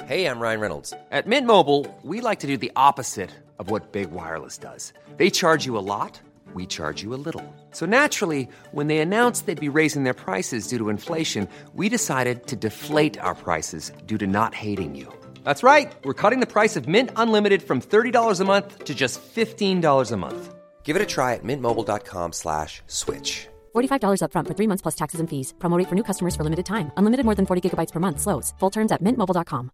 Hey, I'm Ryan Reynolds. At Mint Mobile, we like to do the opposite of what Big Wireless does. They charge you a lot, we charge you a little. So naturally, when they announced they'd be raising their prices due to inflation, we decided to deflate our prices due to not hating you. That's right. We're cutting the price of Mint Unlimited from $30 a month to just $15 a month. Give it a try at mintmobile.com/switch. $45 up front for 3 months plus taxes and fees. Promo rate for new customers for limited time. Unlimited more than 40 gigabytes per month. Slows full terms at mintmobile.com.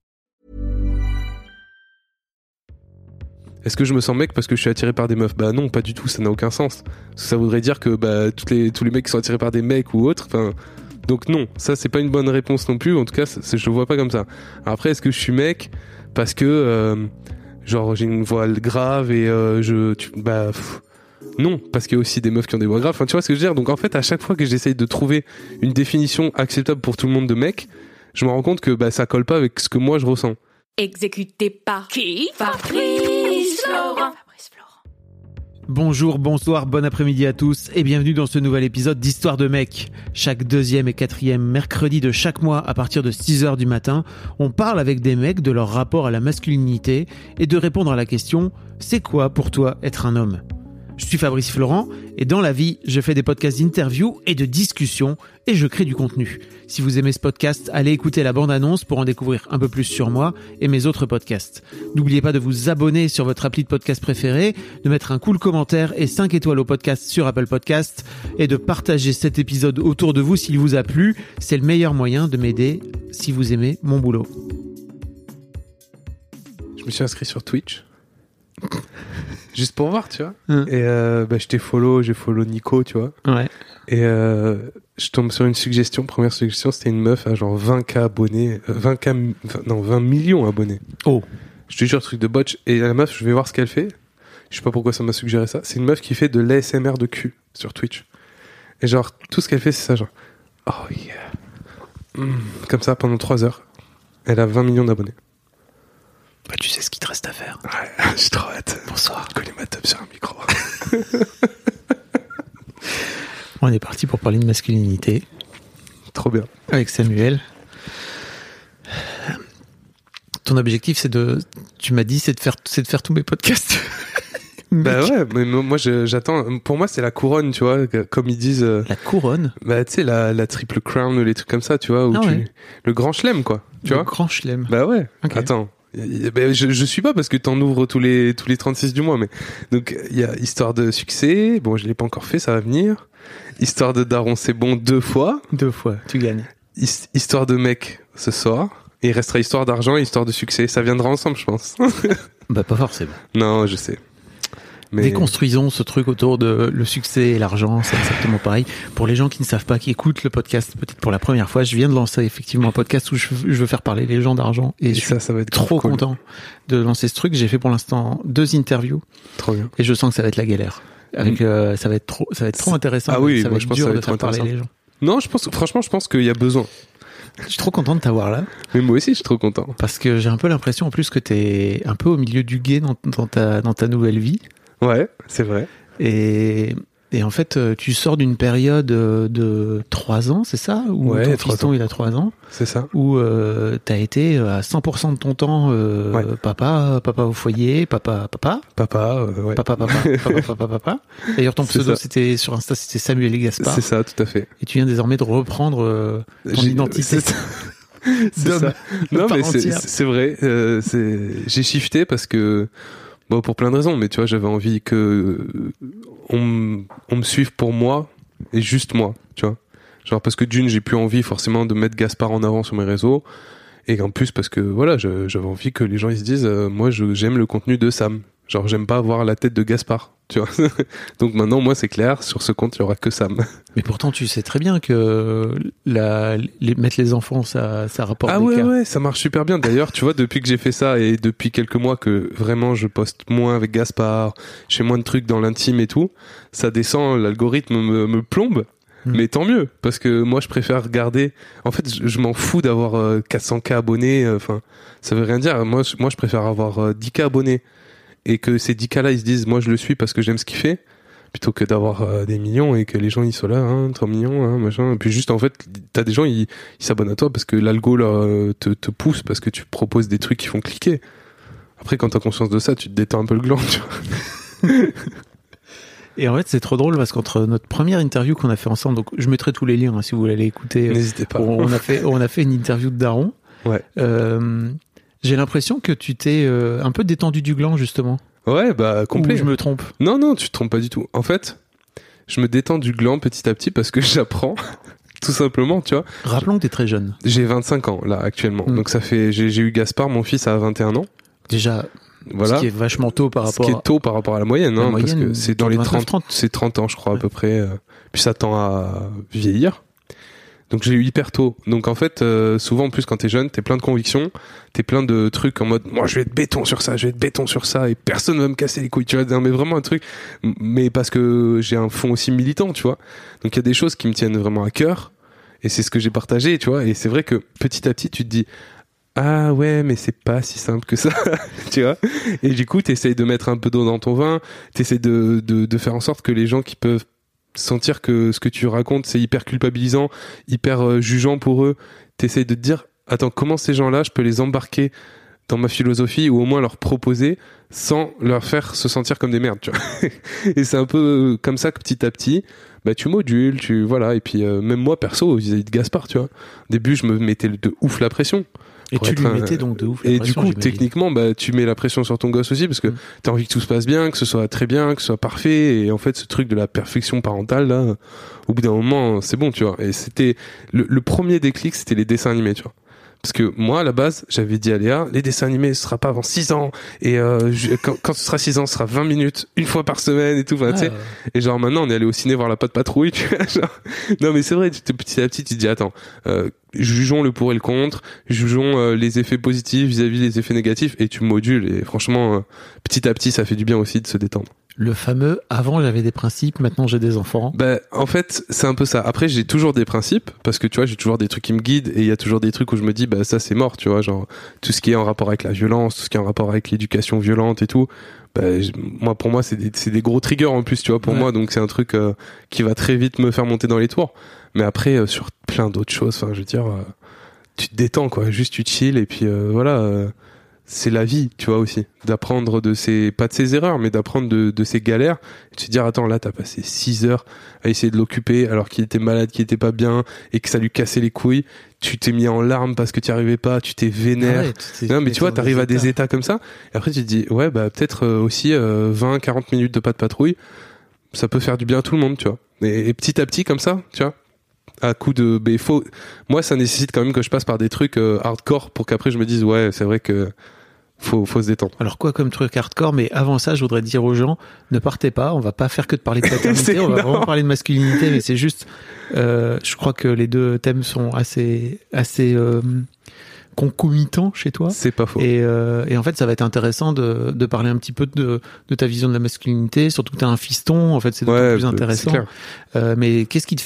Est-ce que je me sens mec parce que je suis attiré par des meufs ? Bah non, pas du tout, ça n'a aucun sens. Parce que ça voudrait dire que tous les mecs qui sont attirés par des mecs ou autres, donc non, ça c'est pas une bonne réponse non plus, en tout cas je le vois pas comme ça. Après, est-ce que je suis mec parce que genre j'ai une voix grave et non, parce qu'il y a aussi des meufs qui ont des voix graves, tu vois ce que je veux dire. Donc en fait, à chaque fois que j'essaye de trouver une définition acceptable pour tout le monde de mec, je me rends compte que ça colle pas avec ce que moi je ressens. Exécuté par qui ? Fabrice Florent. Bonjour, bonsoir, bon après-midi à tous et bienvenue dans ce nouvel épisode d'Histoire de mec. Chaque 2e et 4e mercredi de chaque mois à partir de 6h du matin, on parle avec des mecs de leur rapport à la masculinité et de répondre à la question « C'est quoi pour toi être un homme ?» Je suis Fabrice Florent et dans la vie, je fais des podcasts d'interviews et de discussions et je crée du contenu. Si vous aimez ce podcast, allez écouter la bande-annonce pour en découvrir un peu plus sur moi et mes autres podcasts. N'oubliez pas de vous abonner sur votre appli de podcast préféré, de mettre un cool commentaire et 5 étoiles au podcast sur Apple Podcasts et de partager cet épisode autour de vous s'il vous a plu. C'est le meilleur moyen de m'aider si vous aimez mon boulot. Je me suis inscrit sur Twitch. Juste pour voir, tu vois. Et je t'ai follow, j'ai follow Nico, tu vois. Ouais. Et je tombe sur une suggestion. Première suggestion, c'était une meuf à genre 20K abonnés, 20 millions abonnés. Oh. Je te jure, truc de botch. Et la meuf, je vais voir ce qu'elle fait. Je sais pas pourquoi ça m'a suggéré ça. C'est une meuf qui fait de l'ASMR de cul sur Twitch. Et genre, tout ce qu'elle fait, c'est ça, genre, oh yeah. Comme ça, pendant 3 heures. Elle a 20 millions d'abonnés. Bah, tu sais ce qu'il te reste à faire. Ouais, j'ai trop hâte. Bonsoir. Coller ma table sur un micro. On est parti pour parler de masculinité. Trop bien. Avec Samuel. Ton objectif, tu m'as dit, c'est de faire tous mes podcasts. Bah ouais, mais moi j'attends. Pour moi, c'est la couronne, tu vois, comme ils disent. La couronne. Bah tu sais, la triple crown ou les trucs comme ça, tu vois, le grand chelem, quoi. Tu vois. Le grand chelem. Bah ouais. Okay. Attends. Je suis pas parce que t'en ouvres tous les 36 du mois, mais donc il y a Histoire de succès. Bon, je l'ai pas encore fait, ça va venir. Histoire de daron, c'est bon 2 fois. 2 fois, tu gagnes. Histoire de mec ce soir. Et il restera Histoire d'argent et Histoire de succès. Ça viendra ensemble, je pense. Bah pas forcément. Non, je sais. Mais... Déconstruisons ce truc autour de le succès et l'argent, c'est exactement pareil. Pour les gens qui ne savent pas, qui écoutent le podcast peut-être pour la première fois, je viens de lancer effectivement un podcast où je veux faire parler les gens d'argent et je suis ça va être trop cool. Content de lancer ce truc. J'ai fait pour l'instant 2 interviews. Trop bien. Et je sens que ça va être la galère. Avec ça va être trop intéressant. Ah oui, ça va être dur de faire parler les gens. Non, je pense qu'il y a besoin. Je suis trop content de t'avoir là. Mais moi aussi, je suis trop content. Parce que j'ai un peu l'impression en plus que t'es un peu au milieu du gué dans ta nouvelle vie. Ouais, c'est vrai. Et en fait, tu sors d'une période de 3 ans, c'est ça ? Où ton fiston, il a 3 ans. C'est ça. Où t'as été à 100% de ton temps papa au foyer, papa. Ouais. Papa. D'ailleurs, ton pseudo, c'était sur Insta, c'était Samuel Gaspard. C'est ça, tout à fait. Et tu viens désormais de reprendre ton identité. C'est ça. Non, mais c'est vrai. J'ai shifté parce que... Bon, pour plein de raisons, mais tu vois, j'avais envie que on me suive pour moi et juste moi, tu vois. Genre parce que d'une, j'ai plus envie forcément de mettre Gaspard en avant sur mes réseaux, et en plus parce que voilà, j'avais envie que les gens ils se disent, moi j'aime le contenu de Sam. Genre j'aime pas avoir la tête de Gaspard, tu vois. Donc maintenant moi c'est clair, sur ce compte il y aura que Sam. Mais pourtant tu sais très bien que mettre les enfants ça rapporte des cas. Ouais, ça marche super bien. D'ailleurs tu vois, depuis que j'ai fait ça et depuis quelques mois que vraiment je poste moins avec Gaspard, je fais moins de trucs dans l'intime et tout, ça descend, l'algorithme me plombe. Mais tant mieux, parce que moi je préfère regarder. En fait, je m'en fous d'avoir 400K abonnés. Enfin, ça veut rien dire. Moi je préfère avoir 10K abonnés et que ces 10K là ils se disent moi je le suis parce que j'aime ce qu'il fait, plutôt que d'avoir des millions et que les gens ils soient là, hein, 3 millions, hein, machin. Et puis juste en fait, t'as des gens ils s'abonnent à toi parce que l'algo là te pousse parce que tu proposes des trucs qui font cliquer. Après, quand t'as conscience de ça, tu te détends un peu le gland, tu vois. Et en fait, c'est trop drôle parce qu'entre notre première interview qu'on a fait ensemble, donc je mettrai tous les liens hein, si vous voulez aller écouter. N'hésitez pas. On a fait une interview de Daron. Ouais. J'ai l'impression que tu t'es un peu détendu du gland justement. Ouais, bah complet. Ou je me trompe. Non, tu te trompes pas du tout. En fait, je me détends du gland petit à petit parce que j'apprends. Tout simplement, tu vois. Rappelons que t'es très jeune. J'ai 25 ans là actuellement. Donc ça fait, j'ai eu Gaspard, mon fils, à 21 ans. Déjà. Voilà. Ce qui est vachement tôt par rapport. Ce qui est tôt par rapport à la moyenne, hein, parce que c'est dans les 30, c'est 30 ans, je crois, à peu près. Puis ça tend à vieillir. Donc j'ai eu hyper tôt. Donc en fait, souvent en plus quand t'es jeune, t'es plein de convictions, t'es plein de trucs en mode, moi je vais être béton sur ça, et personne va me casser les couilles, tu vois. Non, mais vraiment un truc, mais parce que j'ai un fond aussi militant, tu vois. Donc il y a des choses qui me tiennent vraiment à cœur, et c'est ce que j'ai partagé, tu vois. Et c'est vrai que petit à petit, tu te dis, ah ouais, mais c'est pas si simple que ça, tu vois. Et du coup, t'essayes de mettre un peu d'eau dans ton vin, t'essayes de faire en sorte que les gens qui peuvent sentir que ce que tu racontes, c'est hyper culpabilisant, hyper jugeant pour eux, t'essayes de te dire, attends, comment ces gens-là, je peux les embarquer dans ma philosophie ou au moins leur proposer sans leur faire se sentir comme des merdes, tu vois. Et c'est un peu comme ça que petit à petit, bah tu modules, voilà. Et puis même moi perso, vis-à-vis de Gaspard, tu vois. Au début, je me mettais de ouf la pression. Et tu lui mettais donc de ouf la pression. Et du coup, techniquement, bah, tu mets la pression sur ton gosse aussi parce que t'as envie que tout se passe bien, que ce soit très bien, que ce soit parfait. Et en fait, ce truc de la perfection parentale, là, au bout d'un moment, c'est bon, tu vois. Et c'était, le premier déclic, c'était les dessins animés, tu vois. Parce que moi, à la base, j'avais dit à Léa, les dessins animés, ce sera pas avant 6 ans. Et quand ce sera 6 ans, ce sera 20 minutes, une fois par semaine et tout. Enfin, tu sais. Et genre maintenant, on est allé au ciné voir La Patte Patrouille. Tu vois, genre... Non, mais c'est vrai, petit à petit, tu te dis, attends, jugeons le pour et le contre, jugeons les effets positifs vis-à-vis des effets négatifs, et tu modules. Et franchement, petit à petit, ça fait du bien aussi de se détendre. Le fameux avant j'avais des principes, maintenant j'ai des enfants. Bah en fait c'est un peu ça. Après j'ai toujours des principes parce que tu vois j'ai toujours des trucs qui me guident et il y a toujours des trucs où je me dis bah ça c'est mort, tu vois, genre tout ce qui est en rapport avec la violence, tout ce qui est en rapport avec l'éducation violente et tout. Bah moi pour moi c'est des gros triggers en plus, tu vois, pour moi, donc c'est un truc qui va très vite me faire monter dans les tours. Mais après sur plein d'autres choses, enfin je veux dire tu te détends quoi, juste tu chill et puis voilà. C'est la vie, tu vois, aussi. D'apprendre pas de ses erreurs, mais d'apprendre de ses galères. Et de se dire, attends, là, t'as passé 6 heures à essayer de l'occuper alors qu'il était malade, qu'il était pas bien et que ça lui cassait les couilles. Tu t'es mis en larmes parce que t'y arrivais pas, tu t'es vénère. Non, mais tu vois, t'arrives à des états comme ça. Et après, tu te dis, ouais, bah, peut-être aussi 20-40 minutes de pas de patrouille, ça peut faire du bien à tout le monde, tu vois. Et petit à petit, comme ça, tu vois. À coup de, moi, ça nécessite quand même que je passe par des trucs hardcore pour qu'après je me dise, ouais, c'est vrai que faut se détendre. Alors quoi comme truc hardcore, mais avant ça, je voudrais dire aux gens, ne partez pas, on va pas faire que de parler de paternité, on va vraiment parler de masculinité, mais c'est juste, je crois que les deux thèmes sont assez concomitants chez toi. C'est pas faux. Et en fait, ça va être intéressant de parler un petit peu de ta vision de la masculinité, surtout que t'as un fiston, en fait, c'est d'autant plus intéressant. Mais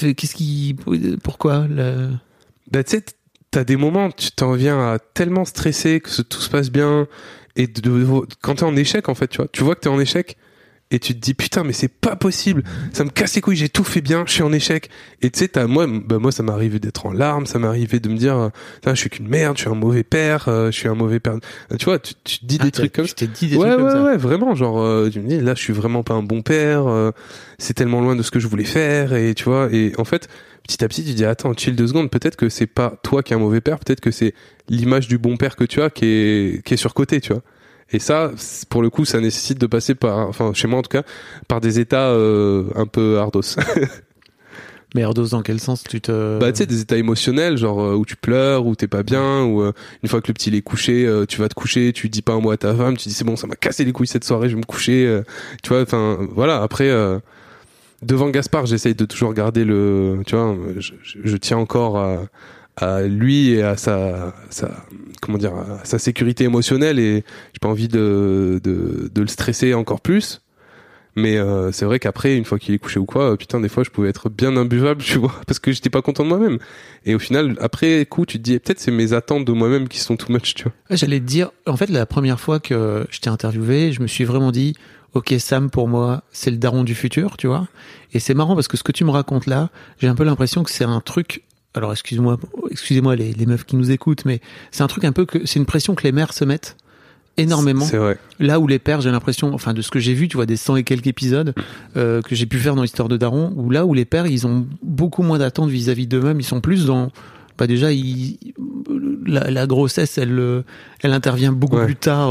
pourquoi bah, tu sais, t'as des moments, tu t'en viens à tellement stresser que tout se passe bien, et quand t'es en échec, en fait, tu vois que t'es en échec, et tu te dis, putain, mais c'est pas possible, ça me casse les couilles, j'ai tout fait bien, je suis en échec. Et tu sais, moi, ça m'est arrivé d'être en larmes, ça m'est arrivé de me dire, je suis qu'une merde, je suis un mauvais père, je suis un mauvais père. Tu vois, tu te dis des trucs comme ça. Tu t'es dit des trucs comme ça. Ouais, vraiment, genre, tu me dis, là, je suis vraiment pas un bon père, c'est tellement loin de ce que je voulais faire, et tu vois, et en fait, petit à petit, tu dis, attends, chill 2 secondes, peut-être que c'est pas toi qui es un mauvais père, peut-être que c'est l'image du bon père que tu as qui est surcotée, tu vois. Et ça, pour le coup, ça nécessite de passer enfin, chez moi en tout cas, par des états un peu ardos. Mais ardos dans quel sens tu te... Bah, tu sais, des états émotionnels, genre où tu pleures, où t'es pas bien, ou une fois que le petit il est couché, tu vas te coucher, tu dis pas un mot à ta femme, tu dis c'est bon, ça m'a cassé les couilles cette soirée, je vais me coucher, tu vois, enfin, voilà, après... devant Gaspard, j'essaye de toujours garder tu vois, je tiens encore à lui et à sa sécurité émotionnelle, et j'ai pas envie de le stresser encore plus. Mais c'est vrai qu'après, une fois qu'il est couché ou quoi, putain, des fois je pouvais être bien imbuvable, tu vois, parce que j'étais pas content de moi-même. Et au final, après coup, tu te dis, peut-être c'est mes attentes de moi-même qui sont too much, tu vois. J'allais te dire, en fait, la première fois que je t'ai interviewé, je me suis vraiment dit, ok, Sam, pour moi, c'est le daron du futur, tu vois. Et c'est marrant parce que ce que tu me racontes là, j'ai un peu l'impression que c'est un truc. Alors excusez-moi les meufs qui nous écoutent, mais c'est un truc un peu c'est une pression que les mères se mettent énormément. C'est vrai. Là où les pères, j'ai l'impression, enfin de ce que j'ai vu, tu vois, des 100 et quelques épisodes que j'ai pu faire dans l'histoire de Daron, où là où les pères, ils ont beaucoup moins d'attentes vis-à-vis d'eux-mêmes, ils sont plus dans, déjà, la grossesse, elle intervient beaucoup plus tard.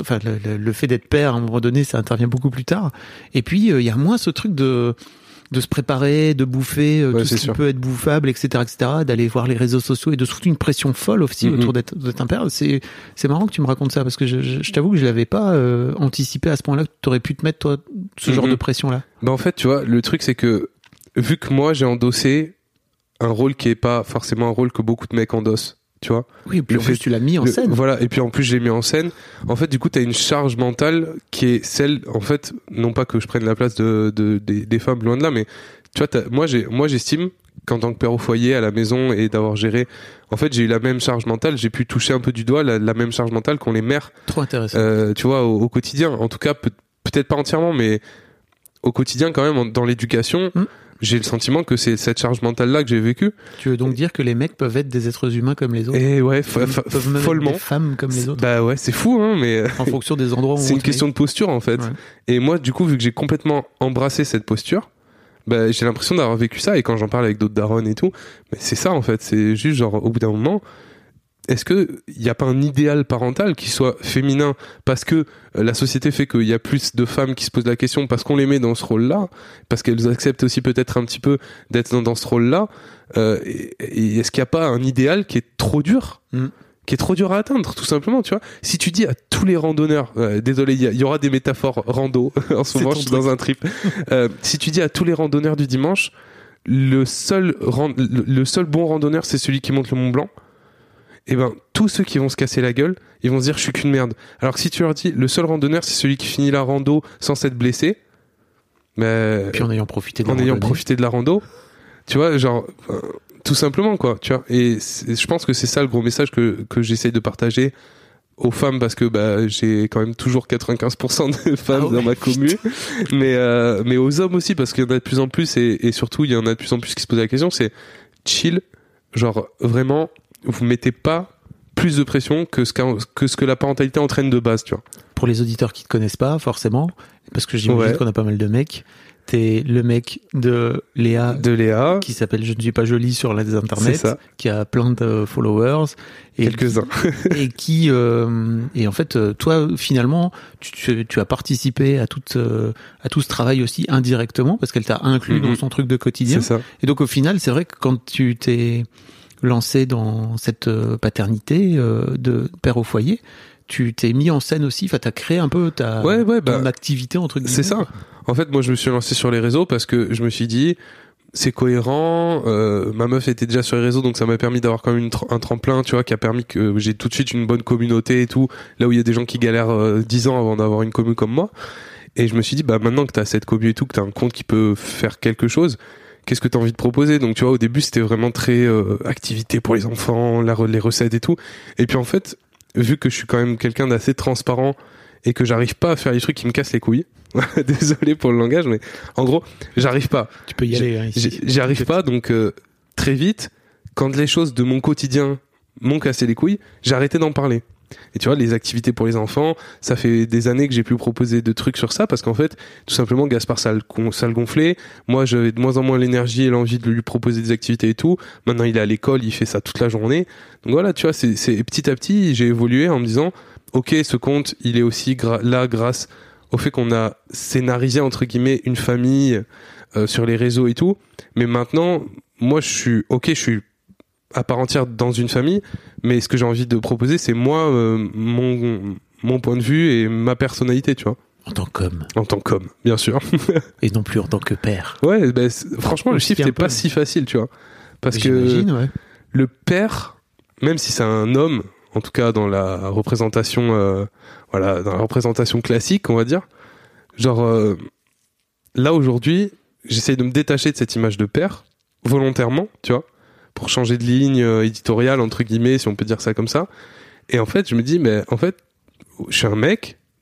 Le fait d'être père, à un moment donné, ça intervient beaucoup plus tard. Et puis il y a moins ce truc de se préparer, de bouffer tout ce qui peut être bouffable, etc., d'aller voir les réseaux sociaux et de se foutre une pression folle aussi autour d'être un père. C'est marrant que tu me racontes ça parce que je t'avoue que je l'avais pas anticipé à ce point-là que tu aurais pu te mettre toi ce genre de pression-là. En fait, tu vois, le truc c'est que vu que moi j'ai endossé un rôle qui est pas forcément un rôle que beaucoup de mecs endossent. Tu vois. Oui, et puis en plus, tu l'as mis en scène. Voilà, et puis en plus, je l'ai mis en scène. En fait, du coup, t'as une charge mentale qui est celle, en fait, non pas que je prenne la place des femmes, loin de là, mais tu vois, moi, j'estime qu'en tant que père au foyer, à la maison, et d'avoir géré, en fait, j'ai eu la même charge mentale, j'ai pu toucher un peu du doigt la même charge mentale qu'ont les mères. Trop intéressant. Tu vois, au quotidien. En tout cas, peut-être pas entièrement, mais au quotidien, quand même, dans l'éducation, j'ai le sentiment que c'est cette charge mentale-là que j'ai vécue. Tu veux donc dire que les mecs peuvent être des êtres humains comme les autres? Et ouais, peuvent même follement. être des femmes comme les autres. Bah ouais, c'est fou, hein, mais. En fonction des endroits où c'est une question de posture, en fait. Ouais. Et moi, du coup, vu que j'ai complètement embrassé cette posture, bah, j'ai l'impression d'avoir vécu ça. Et quand j'en parle avec d'autres darons et tout, bah, c'est ça, en fait. C'est juste genre, au bout d'un moment, est-ce que il y a pas un idéal parental qui soit féminin parce que la société fait qu'il y a plus de femmes qui se posent la question parce qu'on les met dans ce rôle-là, parce qu'elles acceptent aussi peut-être un petit peu d'être dans ce rôle-là, et est-ce qu'il n'y a pas un idéal qui est trop dur, qui est trop dur à atteindre, tout simplement, tu vois? Si tu dis à tous les randonneurs, désolé, il y aura des métaphores rando, en ce moment je suis dans un trip, si tu dis à tous les randonneurs du dimanche, le seul bon randonneur c'est celui qui monte le Mont Blanc, et ben tous ceux qui vont se casser la gueule, ils vont se dire je suis qu'une merde. Alors que si tu leur dis le seul randonneur c'est celui qui finit la rando sans s'être blessé, mais puis en ayant profité de la rando, tu vois, genre tout simplement quoi, tu vois. Et je pense que c'est ça le gros message que j'essaye de partager aux femmes, parce que bah j'ai quand même toujours 95% de femmes dans ma commune, mais aux hommes aussi, parce qu'il y en a de plus en plus, et surtout il y en a de plus en plus qui se posent la question, c'est chill, genre vraiment vous mettez pas plus de pression que ce que la parentalité entraîne de base, tu vois. Pour les auditeurs qui te connaissent pas forcément, parce que j'imagine qu'on a pas mal de mecs, t'es le mec de Léa, qui s'appelle Je ne suis pas jolie sur les internets, qui a plein de followers, et quelques-uns, et qui et en fait toi finalement tu as participé à tout ce travail aussi indirectement parce qu'elle t'a inclus dans son truc de quotidien. C'est ça. Et donc au final c'est vrai que quand tu t'es lancé dans cette paternité de père au foyer, tu t'es mis en scène aussi, enfin t'as créé un peu ton activité entre guillemets. C'est ça. En fait, moi je me suis lancé sur les réseaux parce que je me suis dit c'est cohérent, ma meuf était déjà sur les réseaux, donc ça m'a permis d'avoir quand même un tremplin, tu vois, qui a permis que j'ai tout de suite une bonne communauté et tout, là où il y a des gens qui galèrent 10 ans avant d'avoir une commu comme moi. Et je me suis dit bah maintenant que t'as cette commu et tout, que t'as un compte qui peut faire quelque chose, qu'est-ce que t'as envie de proposer? Donc tu vois, au début c'était vraiment très activité pour les enfants, les recettes et tout. Et puis en fait, vu que je suis quand même quelqu'un d'assez transparent et que j'arrive pas à faire des trucs qui me cassent les couilles, désolé pour le langage, mais en gros j'arrive pas. Tu peux y aller ici. J'y arrive pas, donc très vite, quand les choses de mon quotidien m'ont cassé les couilles, j'ai arrêté d'en parler. Et tu vois, les activités pour les enfants, ça fait des années que j'ai pu proposer de trucs sur ça, parce qu'en fait, tout simplement, Gaspard, ça le gonflait. Moi, j'avais de moins en moins l'énergie et l'envie de lui proposer des activités et tout. Maintenant, il est à l'école, il fait ça toute la journée. Donc voilà, tu vois, c'est petit à petit, j'ai évolué en me disant, ok, ce compte, il est aussi là grâce au fait qu'on a scénarisé, entre guillemets, une famille sur les réseaux et tout. Mais maintenant, moi, je suis à part entière dans une famille, mais ce que j'ai envie de proposer, c'est moi, mon point de vue et ma personnalité, tu vois. En tant qu'homme. En tant qu'homme, bien sûr. Et non plus en tant que père. Ouais, bah, franchement, le chiffre n'est pas si facile, tu vois. Parce que le père, même si c'est un homme, en tout cas dans la représentation, dans la représentation classique, on va dire, genre, là aujourd'hui, j'essaye de me détacher de cette image de père, volontairement, tu vois, pour changer de ligne éditoriale, entre guillemets, si on peut dire ça comme ça. Et en fait, je me dis, mais en fait, je suis un mec,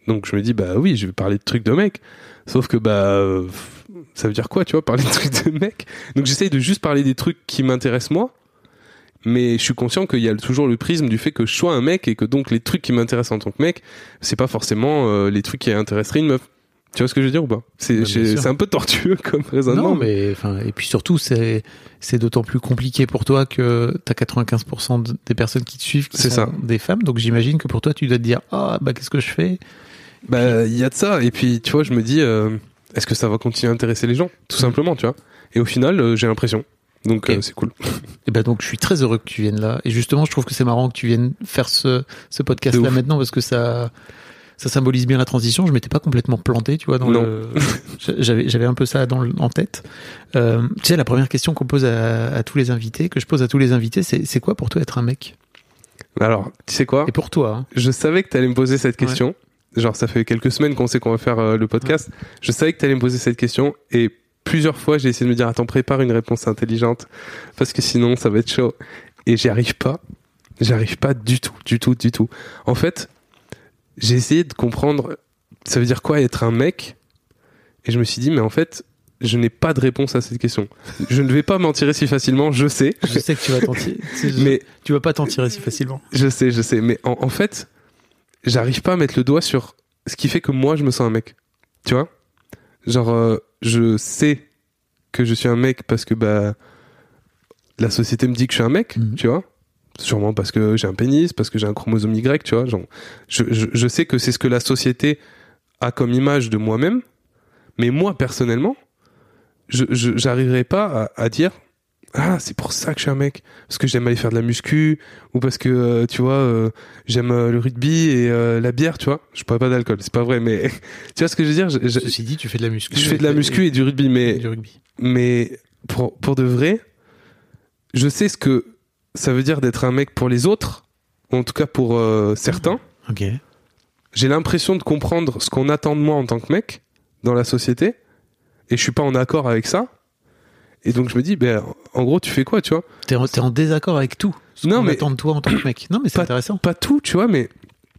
Donc je me dis, bah oui, je vais parler de trucs de mec. Sauf que, ça veut dire quoi, tu vois, parler de trucs de mec? Donc j'essaye de juste parler des trucs qui m'intéressent moi. Mais je suis conscient qu'il y a toujours le prisme du fait que je sois un mec et que donc les trucs qui m'intéressent en tant que mec, c'est pas forcément les trucs qui intéresseraient une meuf. Tu vois ce que je veux dire ou pas? C'est un peu tortueux comme raisonnement. Non, mais et puis surtout, c'est d'autant plus compliqué pour toi que t'as 95% des personnes qui te suivent qui sont des femmes. Donc j'imagine que pour toi, tu dois te dire, qu'est-ce que je fais? Il y a de ça. Et puis, tu vois, je me dis, est-ce que ça va continuer à intéresser les gens? Tout simplement, tu vois. Et au final, j'ai l'impression. Donc c'est cool. Et donc je suis très heureux que tu viennes là. Et justement, je trouve que c'est marrant que tu viennes faire ce podcast là maintenant parce que ça symbolise bien la transition. Je m'étais pas complètement planté, tu vois, j'avais un peu ça en tête. Tu sais, la première question qu'on pose à tous les invités, que je pose à tous les invités, c'est quoi pour toi être un mec? Alors, tu sais quoi? Et pour toi, hein. Je savais que t'allais me poser cette question. Ouais. Genre, ça fait quelques semaines qu'on sait qu'on va faire le podcast. Ouais. Je savais que t'allais me poser cette question et plusieurs fois, j'ai essayé de me dire, attends, prépare une réponse intelligente, parce que sinon, ça va être chaud. Et j'y arrive pas. J'arrive pas du tout. En fait, j'ai essayé de comprendre, ça veut dire quoi être un mec? Et je me suis dit, mais en fait, je n'ai pas de réponse à cette question. Je ne vais pas m'en tirer si facilement, je sais. Je sais que tu vas t'en tirer. Mais tu vas pas t'en tirer si facilement. Je sais. Mais en fait, j'arrive pas à mettre le doigt sur ce qui fait que moi, je me sens un mec. Tu vois? Genre, je sais que je suis un mec parce que la société me dit que je suis un mec, tu vois, sûrement parce que j'ai un pénis, parce que j'ai un chromosome Y, tu vois, genre, je sais que c'est ce que la société a comme image de moi-même, mais moi personnellement j'arriverai pas à dire c'est pour ça que je suis un mec, parce que j'aime aller faire de la muscu, ou parce que tu vois j'aime le rugby et la bière, tu vois. Je bois pas d'alcool, c'est pas vrai, mais tu vois ce que je veux dire. Ceci dit, tu fais de la muscu. Je fais de la muscu et du rugby, mais pour de vrai, je sais ce que ça veut dire d'être un mec pour les autres, ou en tout cas pour certains. Ok. J'ai l'impression de comprendre ce qu'on attend de moi en tant que mec dans la société, et je suis pas en accord avec ça. Et donc je me dis, en gros, tu fais quoi, tu vois? T'es en désaccord avec tout. Non, mais attends de toi en tant que mec. Non, mais c'est intéressant. Pas tout, tu vois, mais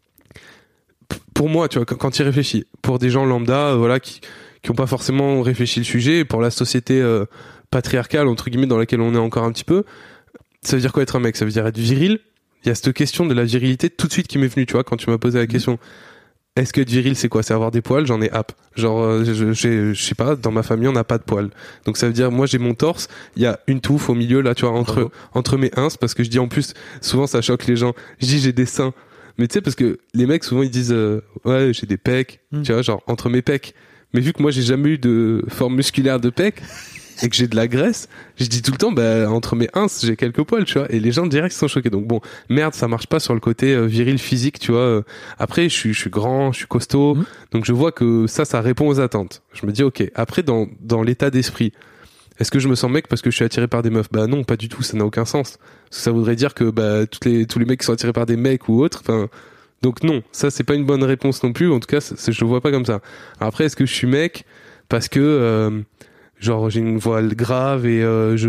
pour moi, tu vois, quand tu y réfléchis, pour des gens lambda, qui ont pas forcément réfléchi le sujet, pour la société patriarcale entre guillemets dans laquelle on est encore un petit peu, ça veut dire quoi être un mec? Ça veut dire être viril. Il y a cette question de la virilité tout de suite qui m'est venue, tu vois, quand tu m'as posé la question. Est-ce que être viril, c'est quoi? C'est avoir des poils? J'en ai hâte. Genre, je sais pas, dans ma famille, on n'a pas de poils. Donc ça veut dire, moi, j'ai mon torse, il y a une touffe au milieu, là, tu vois, entre mes ins, parce que je dis en plus, souvent, ça choque les gens. Je dis, j'ai des seins. Mais tu sais, parce que les mecs, souvent, ils disent, ouais, j'ai des pecs, tu vois, genre, entre mes pecs. Mais vu que moi, j'ai jamais eu de forme musculaire de pecs, et que j'ai de la graisse, je dis tout le temps, entre mes ins, j'ai quelques poils, tu vois, et les gens direct sont choqués. Donc bon, merde, ça marche pas sur le côté viril physique, tu vois. Après, je suis grand, je suis costaud, donc je vois que ça répond aux attentes. Je me dis, ok. Après, dans l'état d'esprit, est-ce que je me sens mec parce que je suis attiré par des meufs? Non, pas du tout, ça n'a aucun sens. Parce que ça voudrait dire que tous les mecs qui sont attirés par des mecs ou autres, donc non, ça c'est pas une bonne réponse non plus. En tout cas, je le vois pas comme ça. Alors après, est-ce que je suis mec parce que genre j'ai une voix grave et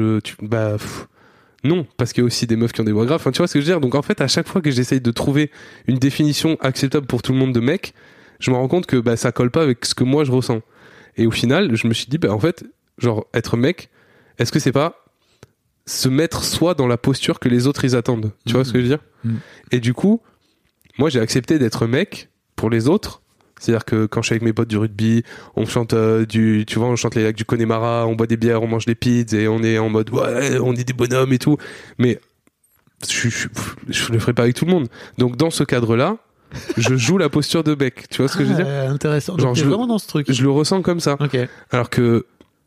non, parce qu'il y a aussi des meufs qui ont des voix graves. Enfin, tu vois ce que je veux dire? Donc en fait, à chaque fois que j'essaye de trouver une définition acceptable pour tout le monde de mec, je me rends compte que ça colle pas avec ce que moi je ressens. Et au final, je me suis dit en fait, genre être mec, est-ce que c'est pas se mettre soi dans la posture que les autres ils attendent? Tu vois ce que je veux dire? Et du coup, moi j'ai accepté d'être mec pour les autres. C'est-à-dire que quand je suis avec mes potes du rugby, on chante on chante les lacs du Connemara, on boit des bières, on mange des pizzas et on est en mode ouais, on est des bonhommes et tout. Mais je le ferai pas avec tout le monde. Donc dans ce cadre-là, je joue la posture de mec. Tu vois ce que je veux dire? Intéressant. Genre, t'es vraiment dans ce truc. Je le ressens comme ça. Okay. Alors que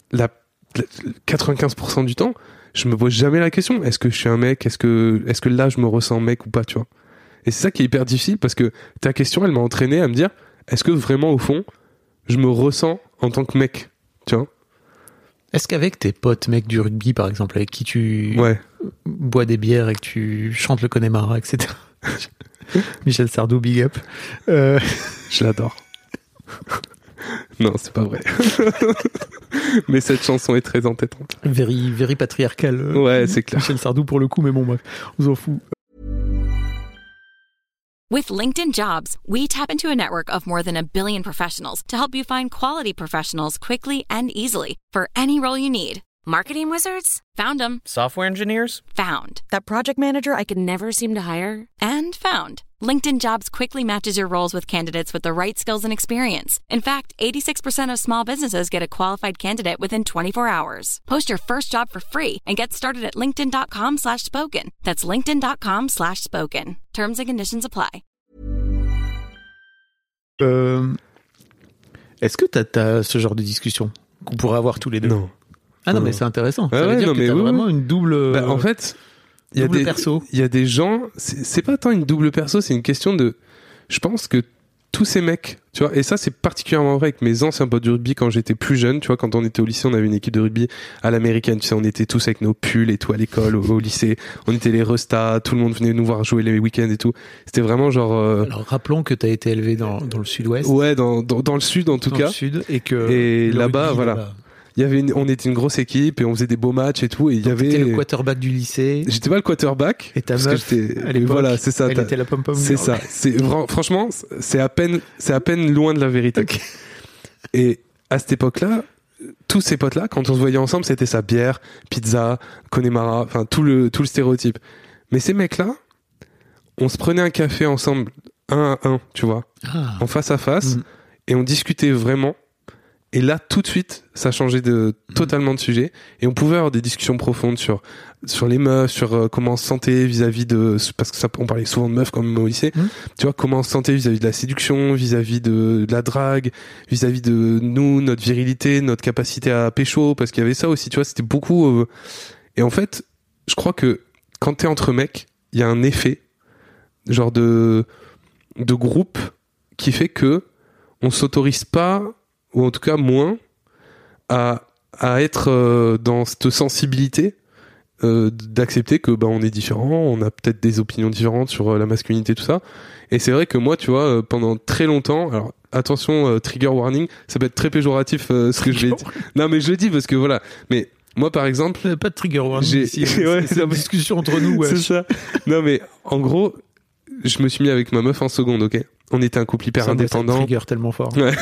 95% du temps, je me pose jamais la question. Est-ce que je suis un mec? Est-ce que là je me ressens mec ou pas, tu vois? Et c'est ça qui est hyper difficile parce que ta question, elle m'a entraîné à me dire, est-ce que vraiment au fond, je me ressens en tant que mec, tu vois? Est-ce qu'avec tes potes mecs du rugby, par exemple, avec qui tu bois des bières et que tu chantes le Connemara, etc. Michel Sardou, big up. Je l'adore. Non, c'est pas vrai. Mais cette chanson est très entêtante. Very patriarcal. Ouais, c'est clair. Michel Sardou pour le coup, mais bon, bref, on s'en fout. With LinkedIn Jobs, we tap into a network of more than 1 billion professionals to help you find quality professionals quickly and easily for any role you need. Marketing wizards? Found them. Software engineers? Found. That project manager I could never seem to hire? And found. LinkedIn Jobs quickly matches your roles with candidates with the right skills and experience. In fact, 86% of small businesses get a qualified candidate within 24 hours. Post your first job for free and get started at linkedin.com/spoken. That's linkedin.com/spoken. Terms and conditions apply. Est-ce que t'as ce genre de discussion qu'on pourrait avoir tous les deux? Non. Ah non, mais c'est intéressant. Ça veut dire que t'as vraiment une double... Bah, en fait, il y a des gens... C'est pas tant une double perso, c'est une question de... Je pense que tous ces mecs, tu vois, et ça c'est particulièrement vrai avec mes anciens potes du rugby quand j'étais plus jeune, tu vois, quand on était au lycée, on avait une équipe de rugby à l'américaine, tu sais, on était tous avec nos pulls et tout à l'école, au lycée, on était les restas, tout le monde venait nous voir jouer les week-ends et tout. C'était vraiment genre... Alors rappelons que t'as été élevé dans le sud-ouest. Ouais, dans le sud en tout cas. Dans le sud, et là-bas, voilà. Là-bas. On était une grosse équipe et on faisait des beaux matchs et tout. Et il y avait. T'étais le quarterback du lycée. J'étais pas le quarterback. Et ta meuf, à l'époque, voilà, c'est ça. Elle était la pom-pom. C'est ça. Franchement, c'est à peine loin de la vérité. Okay. Et à cette époque-là, tous ces potes-là, quand on se voyait ensemble, c'était ça, bière, pizza, Connemara, enfin tout le stéréotype. Mais ces mecs-là, on se prenait un café ensemble, 1 à 1, tu vois, en face à face, et on discutait vraiment. Et là, tout de suite, ça changeait totalement de sujet. Et on pouvait avoir des discussions profondes sur les meufs, sur comment on se sentait vis-à-vis de... Parce que on parlait souvent de meufs quand même au lycée. Tu vois, comment on se sentait vis-à-vis de la séduction, vis-à-vis de la drague, vis-à-vis de nous, notre virilité, notre capacité à pécho. Parce qu'il y avait ça aussi, tu vois, c'était beaucoup... Et en fait, je crois que quand t'es entre mecs, il y a un effet, genre de groupe, qui fait que on s'autorise pas... ou en tout cas moins, à être dans cette sensibilité d'accepter que on est différent, on a peut-être des opinions différentes sur la masculinité, tout ça. Et c'est vrai que moi, tu vois, pendant très longtemps, alors attention, trigger warning, ça peut être très péjoratif ce que je vais dire. Non mais je le dis parce que voilà, mais moi par exemple... Pas de trigger warning ici, c'est une discussion entre nous. Ouais. C'est ça. Non mais en gros, je me suis mis avec ma meuf en seconde, ok ? On était un couple hyper indépendant. Ça trigger tellement fort. Ouais.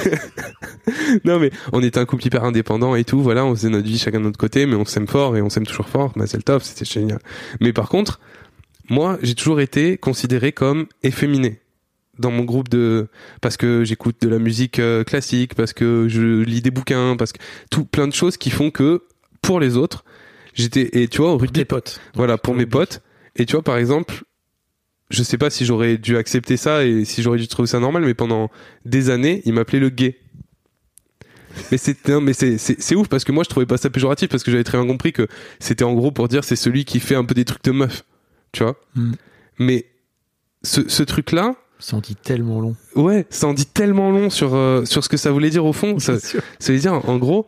Non mais on était un couple hyper indépendant et tout, voilà, on faisait notre vie chacun de notre côté, mais on s'aime fort et on s'aime toujours fort, c'est le top, c'était génial. Mais par contre, moi, j'ai toujours été considéré comme efféminé dans mon groupe parce que j'écoute de la musique classique, parce que je lis des bouquins, parce que plein de choses qui font que pour les autres, et tu vois, au rugby, tes potes. Voilà, pour mes potes. Et tu vois, par exemple, je sais pas si j'aurais dû accepter ça et si j'aurais dû trouver ça normal, mais pendant des années, ils m'appelaient le gay. Mais c'est ouf parce que moi je trouvais pas ça péjoratif parce que j'avais très bien compris que c'était en gros pour dire c'est celui qui fait un peu des trucs de meuf, tu vois. Mais ce truc là, ça en dit tellement long. Ouais, ça en dit tellement long sur ce que ça voulait dire au fond. Ça veut dire en gros,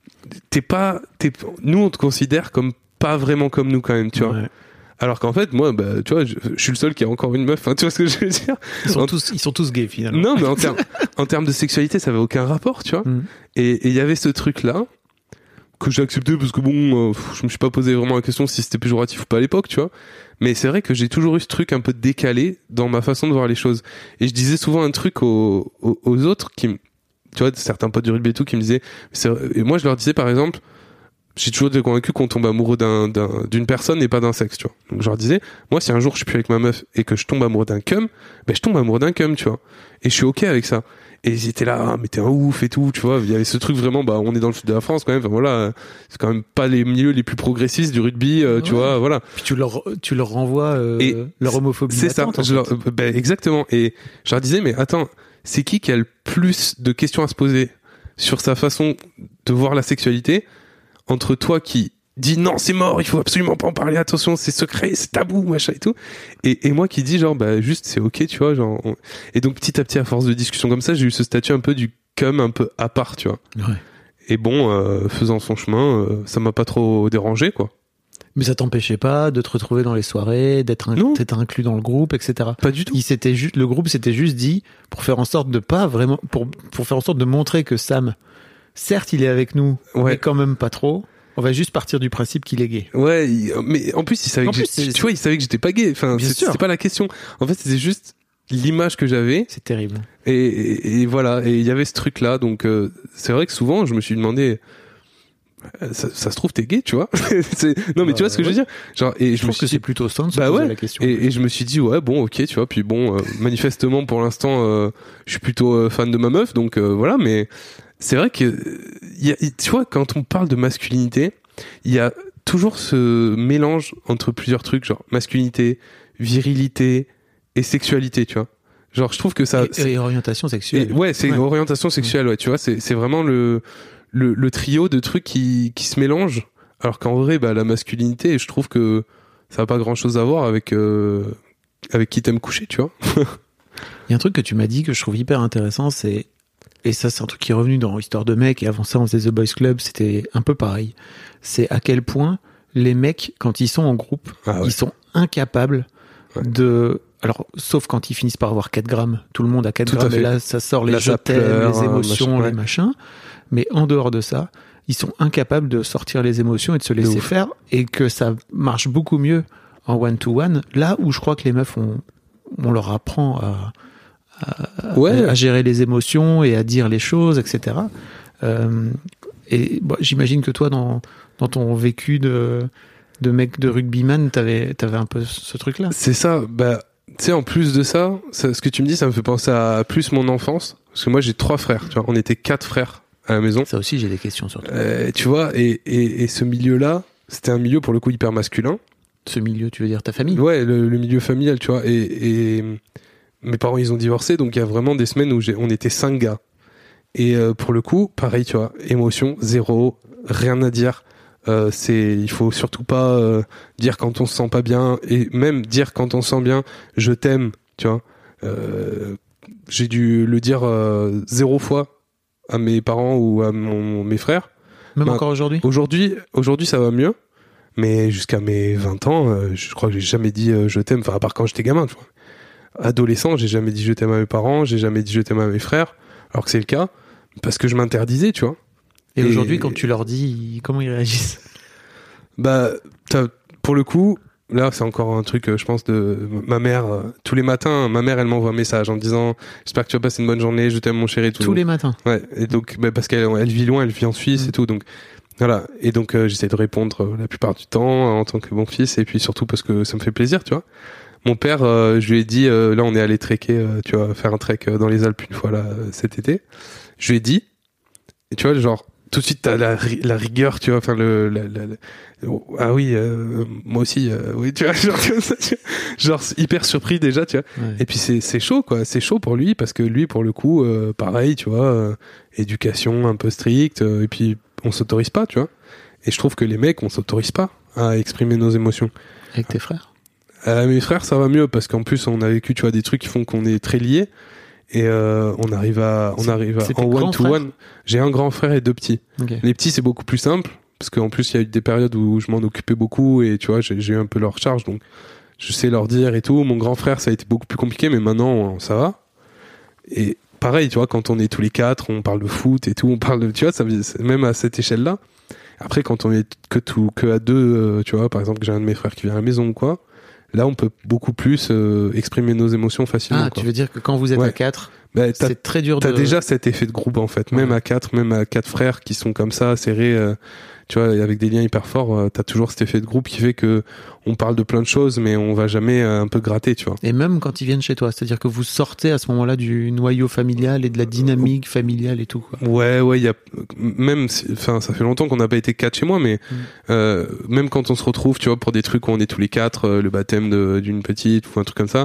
nous on te considère comme pas vraiment comme nous quand même, tu vois. Ouais. Alors qu'en fait, moi, tu vois, je suis le seul qui a encore une meuf. Hein, tu vois ce que je veux dire ? Ils sont tous gays finalement. Non, mais en termes de sexualité, ça avait aucun rapport, tu vois. Et il y avait ce truc-là que j'ai accepté parce que je me suis pas posé vraiment la question si c'était péjoratif ou pas à l'époque, tu vois. Mais c'est vrai que j'ai toujours eu ce truc un peu décalé dans ma façon de voir les choses. Et je disais souvent un truc aux autres tu vois, certains potes du rugby et tout qui me disaient, et moi je leur disais par exemple, j'ai toujours été convaincu qu'on tombe amoureux d'une personne et pas d'un sexe, tu vois. Donc je leur disais, moi si un jour je suis plus avec ma meuf et que je tombe amoureux d'un cum, je tombe amoureux d'un cum, tu vois. Et je suis ok avec ça. Et ils étaient là, mais t'es un ouf et tout, tu vois. Il y avait ce truc vraiment, on est dans le sud de la France quand même, enfin voilà, c'est quand même pas les milieux les plus progressistes du rugby, tu vois, voilà. Puis tu leur renvoies leur homophobie. C'est ça, exactement. Et je leur disais, mais attends, c'est qui a le plus de questions à se poser sur sa façon de voir la sexualité entre toi qui dis non, c'est mort, il faut absolument pas en parler, attention, c'est secret, c'est tabou, machin et tout, et moi qui dis genre juste c'est ok, tu vois, genre et donc petit à petit à force de discussion comme ça, j'ai eu ce statut un peu du cum un peu à part, tu vois. Ouais. Et faisant son chemin, ça m'a pas trop dérangé, quoi. Mais ça t'empêchait pas de te retrouver dans les soirées, d'être inclus dans le groupe, etc. Pas du tout. Le groupe s'était juste dit pour faire en sorte de pas vraiment pour faire en sorte de montrer que Sam, certes il est avec nous, mais quand même pas trop. On va juste partir du principe qu'il est gay. Ouais, mais en plus il savait que j'étais pas gay. Enfin, c'était pas la question. En fait, c'était juste l'image que j'avais. C'est terrible. Et voilà, et il y avait ce truc-là, donc c'est vrai que souvent je me suis demandé, ça se trouve t'es gay, tu vois. Non mais tu vois ce que je veux dire, genre, et je me suis que dit, c'est plutôt sain de se bah poser ouais, la question. et je me suis dit ouais bon ok tu vois, puis bon manifestement pour l'instant je suis plutôt fan de ma meuf, donc voilà, mais c'est vrai que tu vois, quand on parle de masculinité, il y a toujours ce mélange entre plusieurs trucs, genre masculinité, virilité et sexualité, tu vois. Genre je trouve que ça et orientation sexuelle. ouais, c'est orientation sexuelle, ouais, tu vois, c'est vraiment le trio de trucs qui se mélangent, alors qu'en vrai la masculinité, je trouve que ça a pas grand-chose à voir avec qui t'aimes coucher, tu vois. Il y a un truc que tu m'as dit que je trouve hyper intéressant, et ça c'est un truc qui est revenu dans Histoire de mec, et avant ça on faisait The Boys Club, c'était un peu pareil. C'est à quel point les mecs, quand ils sont en groupe, ils sont incapables de... Alors, sauf quand ils finissent par avoir 4 grammes. Tout le monde a 4 grammes, et là ça sort les je t'aime, les émotions, les machins. Mais en dehors de ça, ils sont incapables de sortir les émotions et de se laisser faire, et que ça marche beaucoup mieux en one-to-one, là où je crois que les meufs, on leur apprend à gérer les émotions et à dire les choses, etc. Et j'imagine que toi, dans ton vécu de mec de rugbyman, t'avais un peu ce truc-là. C'est ça, tu sais, en plus de ça, ce que tu me dis, ça me fait penser à plus mon enfance, parce que moi j'ai 3 frères, tu vois, on était 4 frères à la maison. Ça aussi, j'ai des questions sur toi. Tu vois, et ce milieu-là, c'était un milieu pour le coup hyper masculin. Ce milieu, tu veux dire ta famille? Ouais, le milieu familial, tu vois, et mes parents ils ont divorcé, donc il y a vraiment des semaines où on était 5 gars. Et pour le coup, pareil, tu vois, émotion, zéro, rien à dire. Il faut surtout pas dire quand on se sent pas bien, et même dire quand on se sent bien, je t'aime, tu vois. J'ai dû le dire 0 fois à mes parents ou à mes frères. Même encore aujourd'hui? Aujourd'hui, ça va mieux. Mais jusqu'à mes 20 ans, je crois que j'ai jamais dit je t'aime, enfin à part quand j'étais gamin, tu vois. Adolescent, j'ai jamais dit je t'aime à mes parents, j'ai jamais dit je t'aime à mes frères, alors que c'est le cas, parce que je m'interdisais, tu vois. Et aujourd'hui, quand tu leur dis, comment ils réagissent? Pour le coup, là, c'est encore un truc, je pense, de ma mère. Tous les matins, ma mère, elle m'envoie un message en me disant j'espère que tu vas passer une bonne journée, je t'aime mon chéri. Tous les matins. Ouais. Et donc, parce qu'elle vit loin, elle vit en Suisse et tout, donc voilà. Et donc, j'essaie de répondre la plupart du temps en tant que bon fils, et puis surtout parce que ça me fait plaisir, tu vois. Mon père, je lui ai dit, là, on est allé trekker, tu vois, faire un trek dans les Alpes une fois là cet été. Je lui ai dit, et tu vois, genre tout de suite t'as la rigueur, tu vois, enfin ah oui, moi aussi, oui, tu vois, genre hyper surpris déjà, tu vois. Ouais. Et puis c'est chaud, quoi, c'est chaud pour lui, parce que lui, pour le coup, pareil, tu vois, éducation un peu stricte, et puis on s'autorise pas, tu vois. Et je trouve que les mecs, on s'autorise pas à exprimer nos émotions. Avec tes frères? Mes frères, ça va mieux, parce qu'en plus on a vécu, tu vois, des trucs qui font qu'on est très liés. Et on arrive à en one-to-one. J'ai un grand frère et 2 petits. Okay. Les petits, c'est beaucoup plus simple, parce qu'en plus il y a eu des périodes où je m'en occupais beaucoup, et tu vois, j'ai eu un peu leur charge, donc je sais leur dire et tout. Mon grand frère, ça a été beaucoup plus compliqué, mais maintenant ça va. Et pareil, tu vois, quand on est tous les 4, on parle de foot et tout, on parle de, tu vois, ça, même à cette échelle-là. Après, quand on est que à 2, tu vois, par exemple, que j'ai un de mes frères qui vient à la maison ou quoi, là, on peut beaucoup plus exprimer nos émotions facilement. Ah, quoi. Tu veux dire que quand vous êtes à 4, c'est très dur T'as déjà cet effet de groupe, en fait. Même à 4, même à 4 frères qui sont comme ça, serrés, tu vois, avec des liens hyper forts, t'as toujours cet effet de groupe qui fait que on parle de plein de choses, mais on va jamais un peu gratter, tu vois. Et même quand ils viennent chez toi, c'est-à-dire que vous sortez à ce moment-là du noyau familial et de la dynamique familiale et tout, quoi. Ouais, il y a même, enfin, ça fait longtemps qu'on n'a pas été 4 chez moi, mais même quand on se retrouve, tu vois, pour des trucs où on est tous les 4, le baptême d'une petite ou un truc comme ça,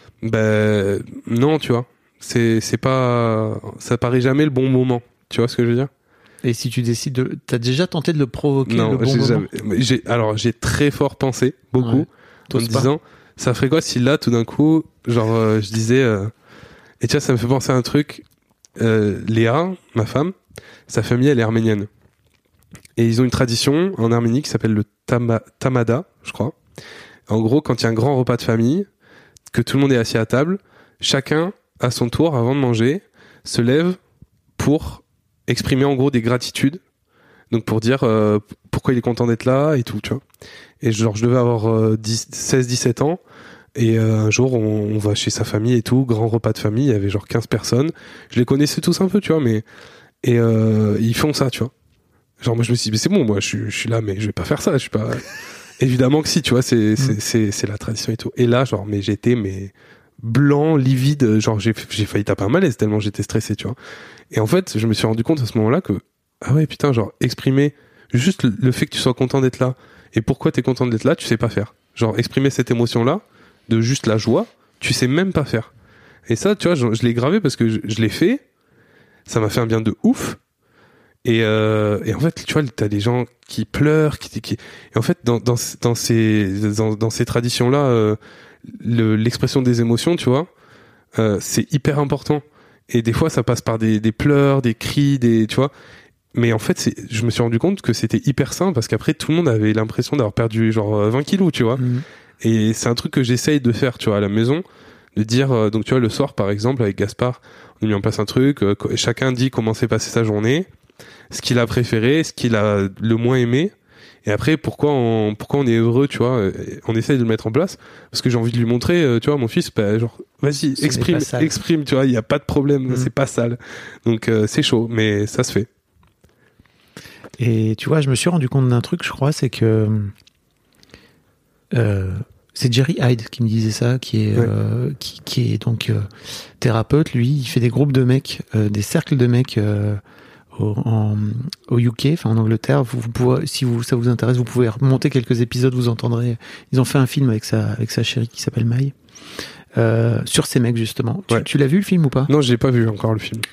non, tu vois, c'est pas, ça paraît jamais le bon moment, tu vois ce que je veux dire. Et si tu décides t'as déjà tenté de le provoquer, non, le bon moment? J'ai très fort pensé, beaucoup, en me disant, ça ferait quoi si là, tout d'un coup, genre, je disais, et tu vois, ça me fait penser à un truc, Léa, ma femme, sa famille, elle est arménienne. Et ils ont une tradition en Arménie qui s'appelle le tamada, je crois. En gros, quand il y a un grand repas de famille, que tout le monde est assis à table, chacun, à son tour, avant de manger, se lève pour exprimer en gros des gratitudes, donc pour dire pourquoi il est content d'être là et tout, tu vois. Et genre je devais avoir 16-17 ans, Et un jour, on va chez sa famille et tout, grand repas de famille, il y avait genre 15 personnes. Je les connaissais tous un peu, tu vois, mais... Et ils font ça, tu vois. Genre, moi, je me suis dit, mais c'est bon, moi, je suis là, mais je vais pas faire ça, je suis pas... Évidemment que si, tu vois, c'est la tradition et tout. Et là, genre, mais j'étais, blanc, livide, genre, j'ai failli taper un malaise tellement j'étais stressé, tu vois. Et en fait, je me suis rendu compte à ce moment-là que, ah ouais, putain, genre, exprimer juste le fait que tu sois content d'être là, et pourquoi t'es content d'être là, tu sais pas faire. Genre, exprimer cette émotion-là, de juste la joie, tu sais même pas faire. Et ça, tu vois, je l'ai gravé parce que je l'ai fait, ça m'a fait un bien de ouf. Et en fait, tu vois, t'as des gens qui pleurent, qui... Et en fait, dans ces traditions-là, l'expression des émotions, tu vois, c'est hyper important. Et des fois, ça passe par des pleurs, des cris, tu vois. Mais en fait, je me suis rendu compte que c'était hyper sain parce qu'après, tout le monde avait l'impression d'avoir perdu genre 20 kilos, tu vois. Et c'est un truc que j'essaye de faire, tu vois, à la maison, de dire, donc tu vois, le soir, par exemple, avec Gaspard, on a mis en place un truc, chacun dit comment s'est passé sa journée, ce qu'il a préféré, ce qu'il a le moins aimé, et après, pourquoi on est heureux, tu vois, on essaye de le mettre en place, parce que j'ai envie de lui montrer, tu vois, mon fils, bah, genre, vas-y, exprime, tu vois, il y a pas de problème, c'est pas sale. Donc, c'est chaud, mais ça se fait. Et tu vois, je me suis rendu compte d'un truc, je crois, c'est que c'est Jerry Hyde qui me disait ça, qui est donc thérapeute. Lui, il fait des groupes de mecs, des cercles de mecs au UK, enfin en Angleterre. Vous pouvez, si ça vous intéresse, vous pouvez remonter quelques épisodes, vous entendrez. Ils ont fait un film avec sa chérie qui s'appelle Maï. Sur ces mecs justement. Tu l'as vu le film ou pas? Non, j'ai pas vu encore le film.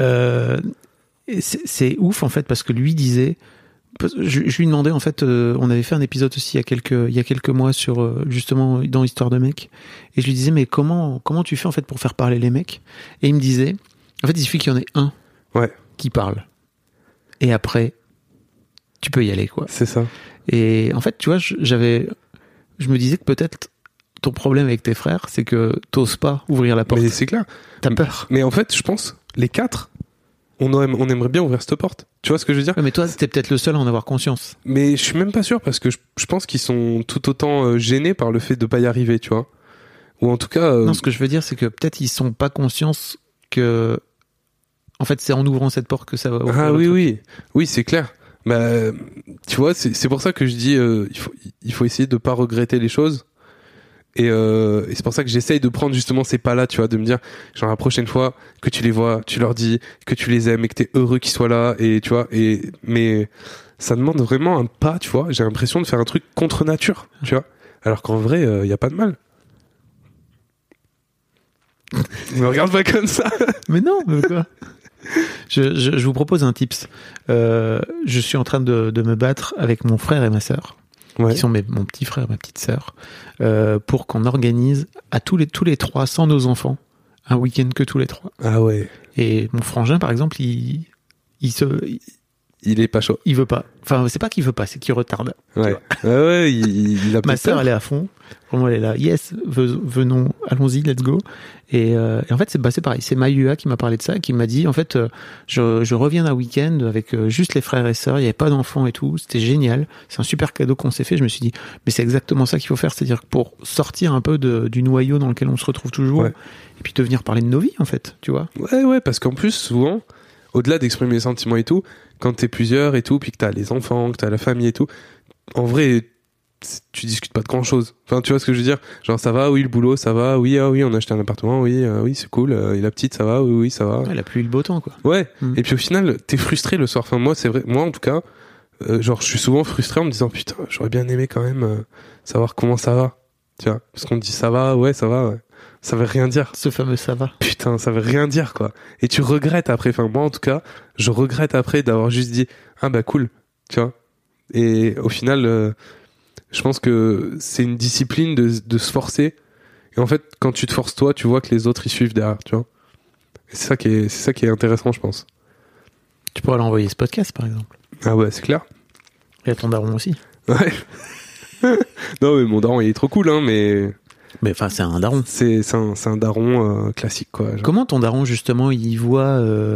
C'est ouf en fait parce que lui disait, je lui demandais en fait, on avait fait un épisode aussi il y a quelques mois sur justement dans Histoire de mecs, et je lui disais mais comment tu fais en fait pour faire parler les mecs? Et il me disait en fait il suffit qu'il y en ait un qui parle et après tu peux y aller quoi. C'est ça. Et en fait tu vois je me disais que peut-être ton problème avec tes frères c'est que t'oses pas ouvrir la porte. Mais c'est clair. T'as peur. Mais en fait je pense les 4 on aimerait bien ouvrir cette porte. Tu vois ce que je veux dire? Ouais, mais toi, t'es peut-être le seul à en avoir conscience. Mais je suis même pas sûr parce que je pense qu'ils sont tout autant gênés par le fait de pas y arriver, tu vois. Ou en tout cas... Non, ce que je veux dire, c'est que peut-être ils sont pas conscients que... En fait, c'est en ouvrant cette porte que ça va ouvrir. Ah oui. Oui, c'est clair. Bah, tu vois, c'est pour ça que je dis il faut essayer de pas regretter les choses. Et c'est pour ça que j'essaye de prendre justement ces pas-là, tu vois, de me dire, genre la prochaine fois que tu les vois, tu leur dis que tu les aimes et que t'es heureux qu'ils soient là, et tu vois, mais ça demande vraiment un pas, tu vois. J'ai l'impression de faire un truc contre nature, tu vois, alors qu'en vrai, y a pas de mal. Me regarde pas comme ça. Mais non, mais quoi. Je vous propose un tips. Je suis en train de me battre avec mon frère et ma sœur. Qui sont mon petit frère, ma petite sœur, pour qu'on organise à tous les trois, sans nos enfants, un week-end que tous les trois. Ah ouais. Et mon frangin, par exemple, il est pas chaud. Il veut pas. Enfin, c'est pas qu'il veut pas, c'est qu'il retarde. Ouais. Il a ma sœur, elle est à fond. Vraiment, elle est là. Yes, venons, allons-y, let's go. Et en fait, c'est pareil. C'est Mayua qui m'a parlé de ça, qui m'a dit, en fait, je reviens d'un week-end avec juste les frères et sœurs. Il y avait pas d'enfants et tout. C'était génial. C'est un super cadeau qu'on s'est fait. Je me suis dit, mais c'est exactement ça qu'il faut faire. C'est-à-dire que pour sortir un peu du noyau dans lequel on se retrouve toujours, et puis de venir parler de nos vies, en fait, tu vois. Ouais, parce qu'en plus, souvent, au-delà d'exprimer les sentiments et tout, quand t'es plusieurs et tout, puis que t'as les enfants, que t'as la famille et tout, en vrai, tu discutes pas de grand chose. Enfin, tu vois ce que je veux dire? Genre, ça va, oui, le boulot, ça va, oui, on a acheté un appartement, oui, c'est cool, et la petite, ça va, oui, ça va. Ouais, la pluie, le beau temps, quoi. Ouais. Et puis au final, t'es frustré le soir. Enfin, moi, c'est vrai, moi, en tout cas, genre, je suis souvent frustré en me disant, putain, j'aurais bien aimé quand même savoir comment ça va. Tu vois? Parce qu'on te dit, ça va, ouais. Ça veut rien dire. Ce fameux ça va. Putain, ça veut rien dire, quoi. Et tu regrettes après. Enfin, moi, en tout cas, je regrette après d'avoir juste dit, ah bah cool, tu vois. Et au final, je pense que c'est une discipline de se forcer. Et en fait, quand tu te forces toi, tu vois que les autres, ils suivent derrière, tu vois. Et c'est ça qui est intéressant, je pense. Tu pourras l'envoyer ce podcast, par exemple. Ah ouais, c'est clair. Et à ton daron aussi. Ouais. Non, mais mon daron, il est trop cool, hein, mais enfin, c'est un daron. C'est un daron classique, quoi. Genre. Comment ton daron, justement, il voit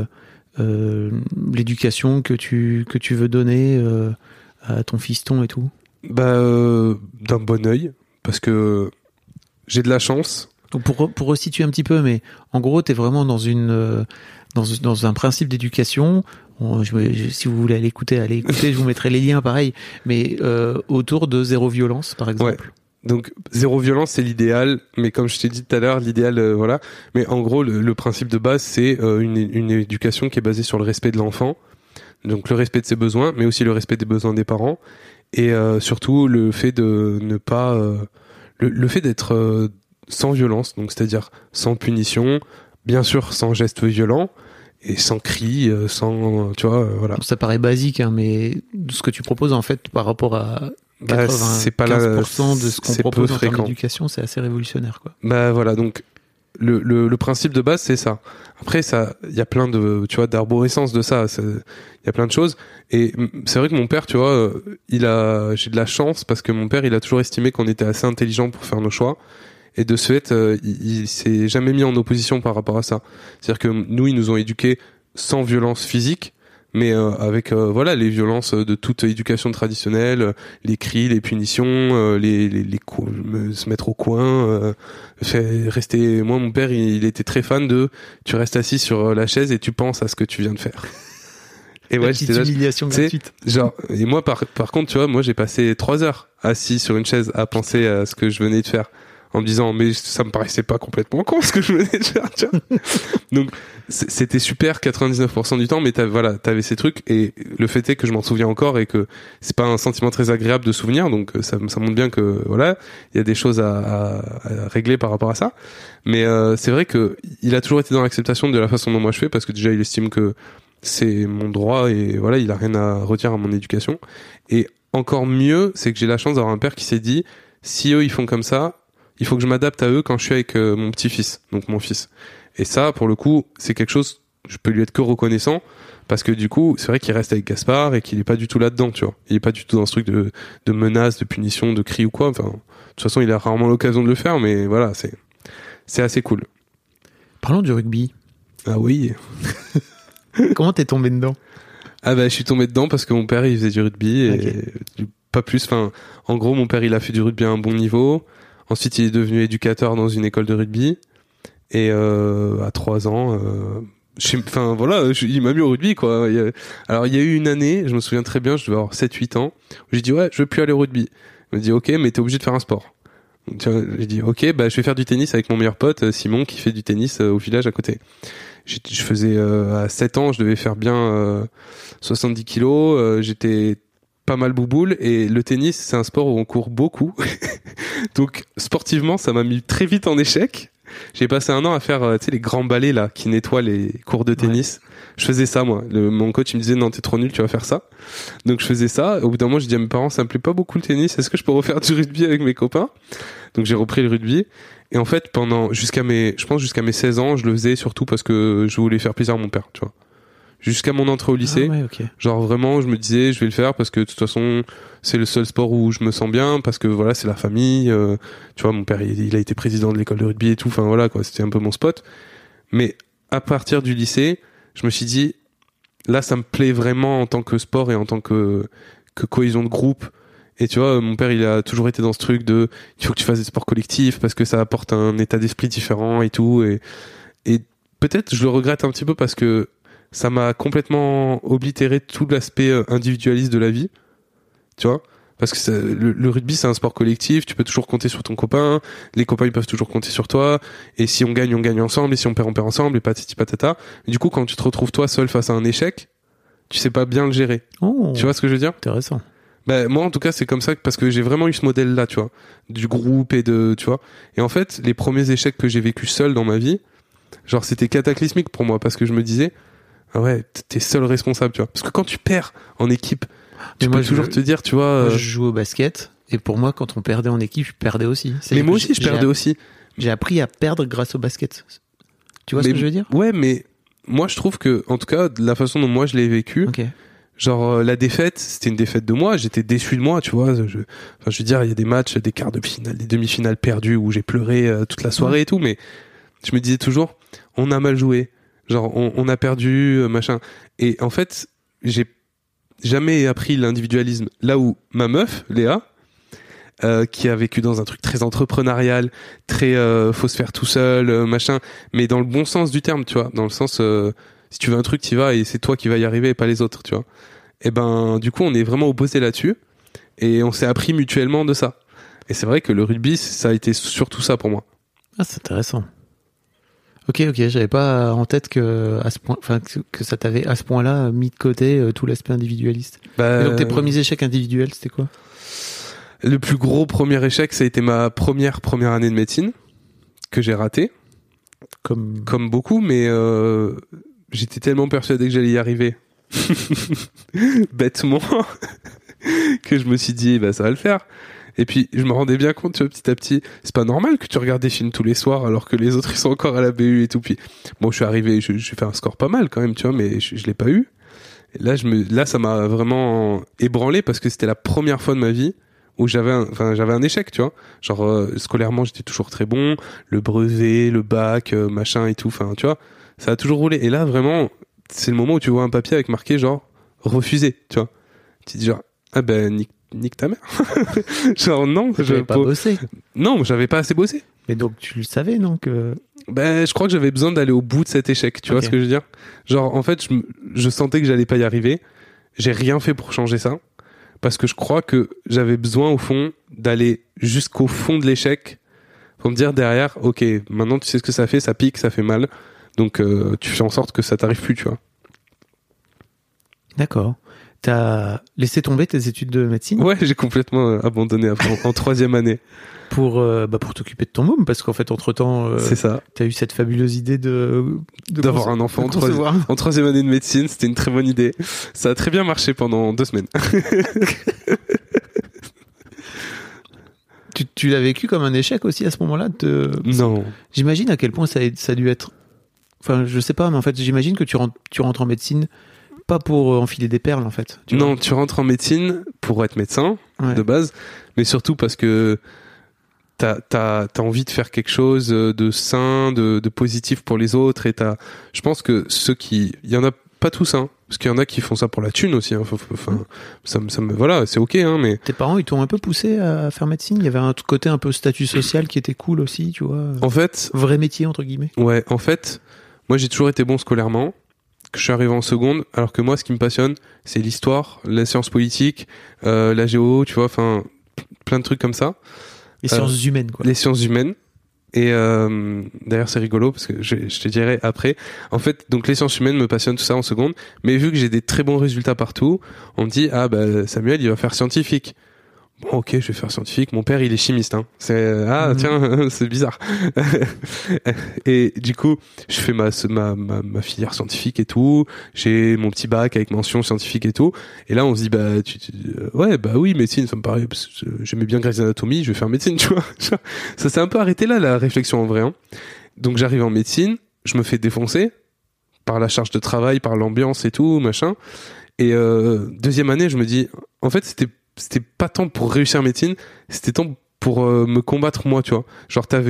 l'éducation que tu veux donner à ton fiston et tout? Bah, d'un bon œil, parce que j'ai de la chance. Donc pour resituer un petit peu, mais en gros, t'es vraiment dans un principe d'éducation. Si vous voulez aller écouter, je vous mettrai les liens, pareil. Mais autour de zéro violence, par exemple. Ouais. Donc zéro violence, c'est l'idéal, mais comme je t'ai dit tout à l'heure, l'idéal, voilà. Mais en gros, le principe de base, c'est une éducation qui est basée sur le respect de l'enfant, donc le respect de ses besoins, mais aussi le respect des besoins des parents, et surtout le fait de ne pas, le fait d'être sans violence, donc c'est-à-dire sans punition, bien sûr sans gestes violents et sans cris, sans, tu vois, voilà. Ça paraît basique, hein, mais ce que tu proposes en fait par rapport à 95% de ce qu'on propose en termes d'éducation, c'est assez révolutionnaire, quoi. Bah voilà, donc le principe de base, c'est ça. Après, ça, il y a plein de, tu vois, d'arborescence de ça. Il y a plein de choses. Et c'est vrai que mon père, tu vois, j'ai de la chance parce que mon père, il a toujours estimé qu'on était assez intelligent pour faire nos choix. Et de ce fait, il s'est jamais mis en opposition par rapport à ça. C'est-à-dire que nous, ils nous ont éduqués sans violence physique, mais avec voilà les violences de toute éducation traditionnelle, les cris, les punitions, se mettre au coin, rester. Moi, mon père, il était très fan de tu restes assis sur la chaise et tu penses à ce que tu viens de faire. Et ouais, j'étais là, humiliation gratuite. Genre, et moi par contre, tu vois, moi j'ai passé 3 heures assis sur une chaise à penser à ce que je venais de faire, en me disant mais ça me paraissait pas complètement con ce que je venais de faire, tu vois. Donc c'était super 99% du temps, mais t'avais ces trucs, et le fait est que je m'en souviens encore et que c'est pas un sentiment très agréable de souvenir, donc ça montre bien que voilà, il y a des choses à régler par rapport à ça. Mais c'est vrai que il a toujours été dans l'acceptation de la façon dont moi je fais, parce que déjà il estime que c'est mon droit et voilà, il a rien à redire à mon éducation. Et encore mieux, c'est que j'ai la chance d'avoir un père qui s'est dit si eux ils font comme ça, il faut que je m'adapte à eux quand je suis avec mon petit-fils, donc mon fils. Et ça, pour le coup, c'est quelque chose, je peux lui être que reconnaissant, parce que du coup, c'est vrai qu'il reste avec Gaspard et qu'il est pas du tout là-dedans, tu vois. Il est pas du tout dans ce truc de menaces, de punition, de cris ou quoi. Enfin, de toute façon, il a rarement l'occasion de le faire, mais voilà, c'est assez cool. Parlons du rugby. Ah oui. Comment t'es tombé dedans? Ah bah, je suis tombé dedans parce que mon père, il faisait du rugby et okay. Pas plus. Enfin, en gros, mon père, il a fait du rugby à un bon niveau. Ensuite, il est devenu éducateur dans une école de rugby. Et à 3 ans, enfin voilà, il m'a mis au rugby, quoi. Alors, il y a eu une année, je me souviens très bien, je devais avoir 7-8 ans, où j'ai dit ouais, je veux plus aller au rugby. Il m'a dit ok, mais t'es obligé de faire un sport. Donc, j'ai dit ok, bah je vais faire du tennis avec mon meilleur pote Simon, qui fait du tennis au village à côté. Je faisais à 7 ans, je devais faire bien 70 kilos, j'étais pas mal bouboule, et le tennis, c'est un sport où on court beaucoup. Donc sportivement, ça m'a mis très vite en échec. J'ai passé 1 an à faire tu sais, les grands balais là qui nettoient les cours de tennis. Ouais. Je faisais ça, moi. Mon coach il me disait non, t'es trop nul, tu vas faire ça. Donc je faisais ça. Au bout d'un moment, j'ai dit à mes parents, ça me plaît pas beaucoup le tennis, est-ce que je peux refaire du rugby avec mes copains? Donc j'ai repris le rugby. Et en fait, jusqu'à mes 16 ans, je le faisais surtout parce que je voulais faire plaisir à mon père, tu vois. Jusqu'à mon entrée au lycée. Ah ouais, okay. Genre vraiment, je me disais, je vais le faire parce que de toute façon, c'est le seul sport où je me sens bien, parce que voilà, c'est la famille. Tu vois, mon père, il a été président de l'école de rugby et tout. Enfin voilà, quoi, c'était un peu mon spot. Mais à partir du lycée, je me suis dit, là, ça me plaît vraiment en tant que sport et en tant que cohésion de groupe. Et tu vois, mon père, il a toujours été dans ce truc de, il faut que tu fasses des sports collectifs parce que ça apporte un état d'esprit différent et tout. Et peut-être, je le regrette un petit peu parce que ça m'a complètement oblitéré tout l'aspect individualiste de la vie, tu vois, parce que le rugby, c'est un sport collectif, tu peux toujours compter sur ton copain, les copains ils peuvent toujours compter sur toi, et si on gagne ensemble, et si on perd ensemble, et patati patata. Et du coup, quand tu te retrouves toi seul face à un échec, tu sais pas bien le gérer. Oh, tu vois ce que je veux dire? Intéressant. Ben moi en tout cas c'est comme ça, parce que j'ai vraiment eu ce modèle là, tu vois, du groupe et tu vois. Et en fait, les premiers échecs que j'ai vécus seul dans ma vie, genre c'était cataclysmique pour moi, parce que je me disais ah ouais, t'es seul responsable, tu vois. Parce que quand tu perds en équipe, tu peux toujours te dire, tu vois. Moi, je joue au basket, et pour moi, quand on perdait en équipe, je perdais aussi. Mais moi aussi, je perdais aussi. J'ai appris à perdre grâce au basket. Tu vois ce que je veux dire? Ouais, mais moi, je trouve que, en tout cas, de la façon dont moi je l'ai vécu, okay. Genre la défaite, c'était une défaite de moi. J'étais déçu de moi, tu vois. Je veux dire, il y a des matchs, des quarts de finale, des demi-finales perdus où j'ai pleuré toute la soirée et tout, mais je me disais toujours, on a mal joué. Genre on a perdu machin, et en fait j'ai jamais appris l'individualisme, là où ma meuf Léa, qui a vécu dans un truc très entrepreneurial, très faut se faire tout seul, machin, mais dans le bon sens du terme, tu vois, dans le sens si tu veux un truc, t'y vas et c'est toi qui vas y arriver et pas les autres, tu vois. Et ben du coup, on est vraiment opposés là-dessus et on s'est appris mutuellement de ça. Et c'est vrai que le rugby, ça a été surtout ça pour moi. Ah, c'est intéressant. Ok, j'avais pas en tête que à ce point, enfin que ça t'avait à ce point-là mis de côté tout l'aspect individualiste. Et donc tes premiers échecs individuels, c'était quoi? Le plus gros premier échec, ça a été ma première année de médecine que j'ai raté, comme beaucoup, mais j'étais tellement persuadé que j'allais y arriver, bêtement, que je me suis dit bah ça va le faire. Et puis, je me rendais bien compte, tu vois, petit à petit, c'est pas normal que tu regardes des films tous les soirs alors que les autres, ils sont encore à la BU et tout. Puis, bon, je suis arrivé, j'ai fait un score pas mal quand même, tu vois, mais je l'ai pas eu. Et là, ça m'a vraiment ébranlé parce que c'était la première fois de ma vie où j'avais un échec, tu vois. Genre, scolairement, j'étais toujours très bon. Le brevet, le bac, machin et tout. Enfin, tu vois, ça a toujours roulé. Et là, vraiment, c'est le moment où tu vois un papier avec marqué, genre, refusé, tu vois. Tu te dis genre, ah ben, nique ta mère. Genre non, j'avais pas bossé. Non, j'avais pas assez bossé. Mais donc tu le savais, non que... Ben je crois que j'avais besoin d'aller au bout de cet échec, tu vois ce que je veux dire. Genre en fait, je sentais que j'allais pas y arriver. J'ai rien fait pour changer ça parce que je crois que j'avais besoin au fond d'aller jusqu'au fond de l'échec pour me dire derrière, OK, maintenant tu sais ce que ça fait, ça pique, ça fait mal. Donc tu fais en sorte que ça t'arrive plus, tu vois. D'accord. T'as laissé tomber tes études de médecine? Ouais, j'ai complètement abandonné en 3e année. Pour t'occuper de ton môme, parce qu'en fait, entre-temps, c'est ça. T'as eu cette fabuleuse idée d'avoir un enfant en 3e année de médecine. C'était une très bonne idée. Ça a très bien marché pendant 2 semaines. Tu l'as vécu comme un échec aussi à ce moment-là? Non. J'imagine à quel point ça a dû être... Enfin, je sais pas, mais en fait, j'imagine que tu rentres en médecine pas pour enfiler des perles, en fait. Tu rentres en médecine pour être médecin, de base, mais surtout parce que t'as envie de faire quelque chose de sain, de positif pour les autres, et je pense que il y en a pas tous, hein, parce qu'il y en a qui font ça pour la thune aussi, hein. Voilà, c'est ok, hein, mais... Tes parents, ils t'ont un peu poussé à faire médecine? Il y avait un côté un peu statut social qui était cool aussi, tu vois. En fait... Vrai métier, entre guillemets. Ouais, en fait, moi j'ai toujours été bon scolairement, que je suis arrivé en seconde, alors que moi ce qui me passionne c'est l'histoire, la science politique, la géo, tu vois, enfin plein de trucs comme ça. Les sciences humaines, quoi. Les sciences humaines. Et d'ailleurs c'est rigolo parce que je te dirai après. En fait, donc les sciences humaines me passionnent, tout ça en seconde, mais vu que j'ai des très bons résultats partout, on me dit ah bah Samuel il va faire scientifique. Bon, ok, je vais faire scientifique. Mon père, il est chimiste, hein. Tiens, c'est bizarre. Et du coup, je fais ma filière scientifique et tout. J'ai mon petit bac avec mention scientifique et tout. Et là, on se dit, bah, oui, médecine, ça me paraît, j'aimais bien Grey's Anatomy, je vais faire médecine, tu vois. Ça s'est un peu arrêté là, la réflexion en vrai, hein. Donc, j'arrive en médecine, je me fais défoncer par la charge de travail, par l'ambiance et tout, machin. Et, 2e année, je me dis, en fait, c'était pas tant pour réussir médecine, c'était tant pour me combattre moi, tu vois. Genre t'avais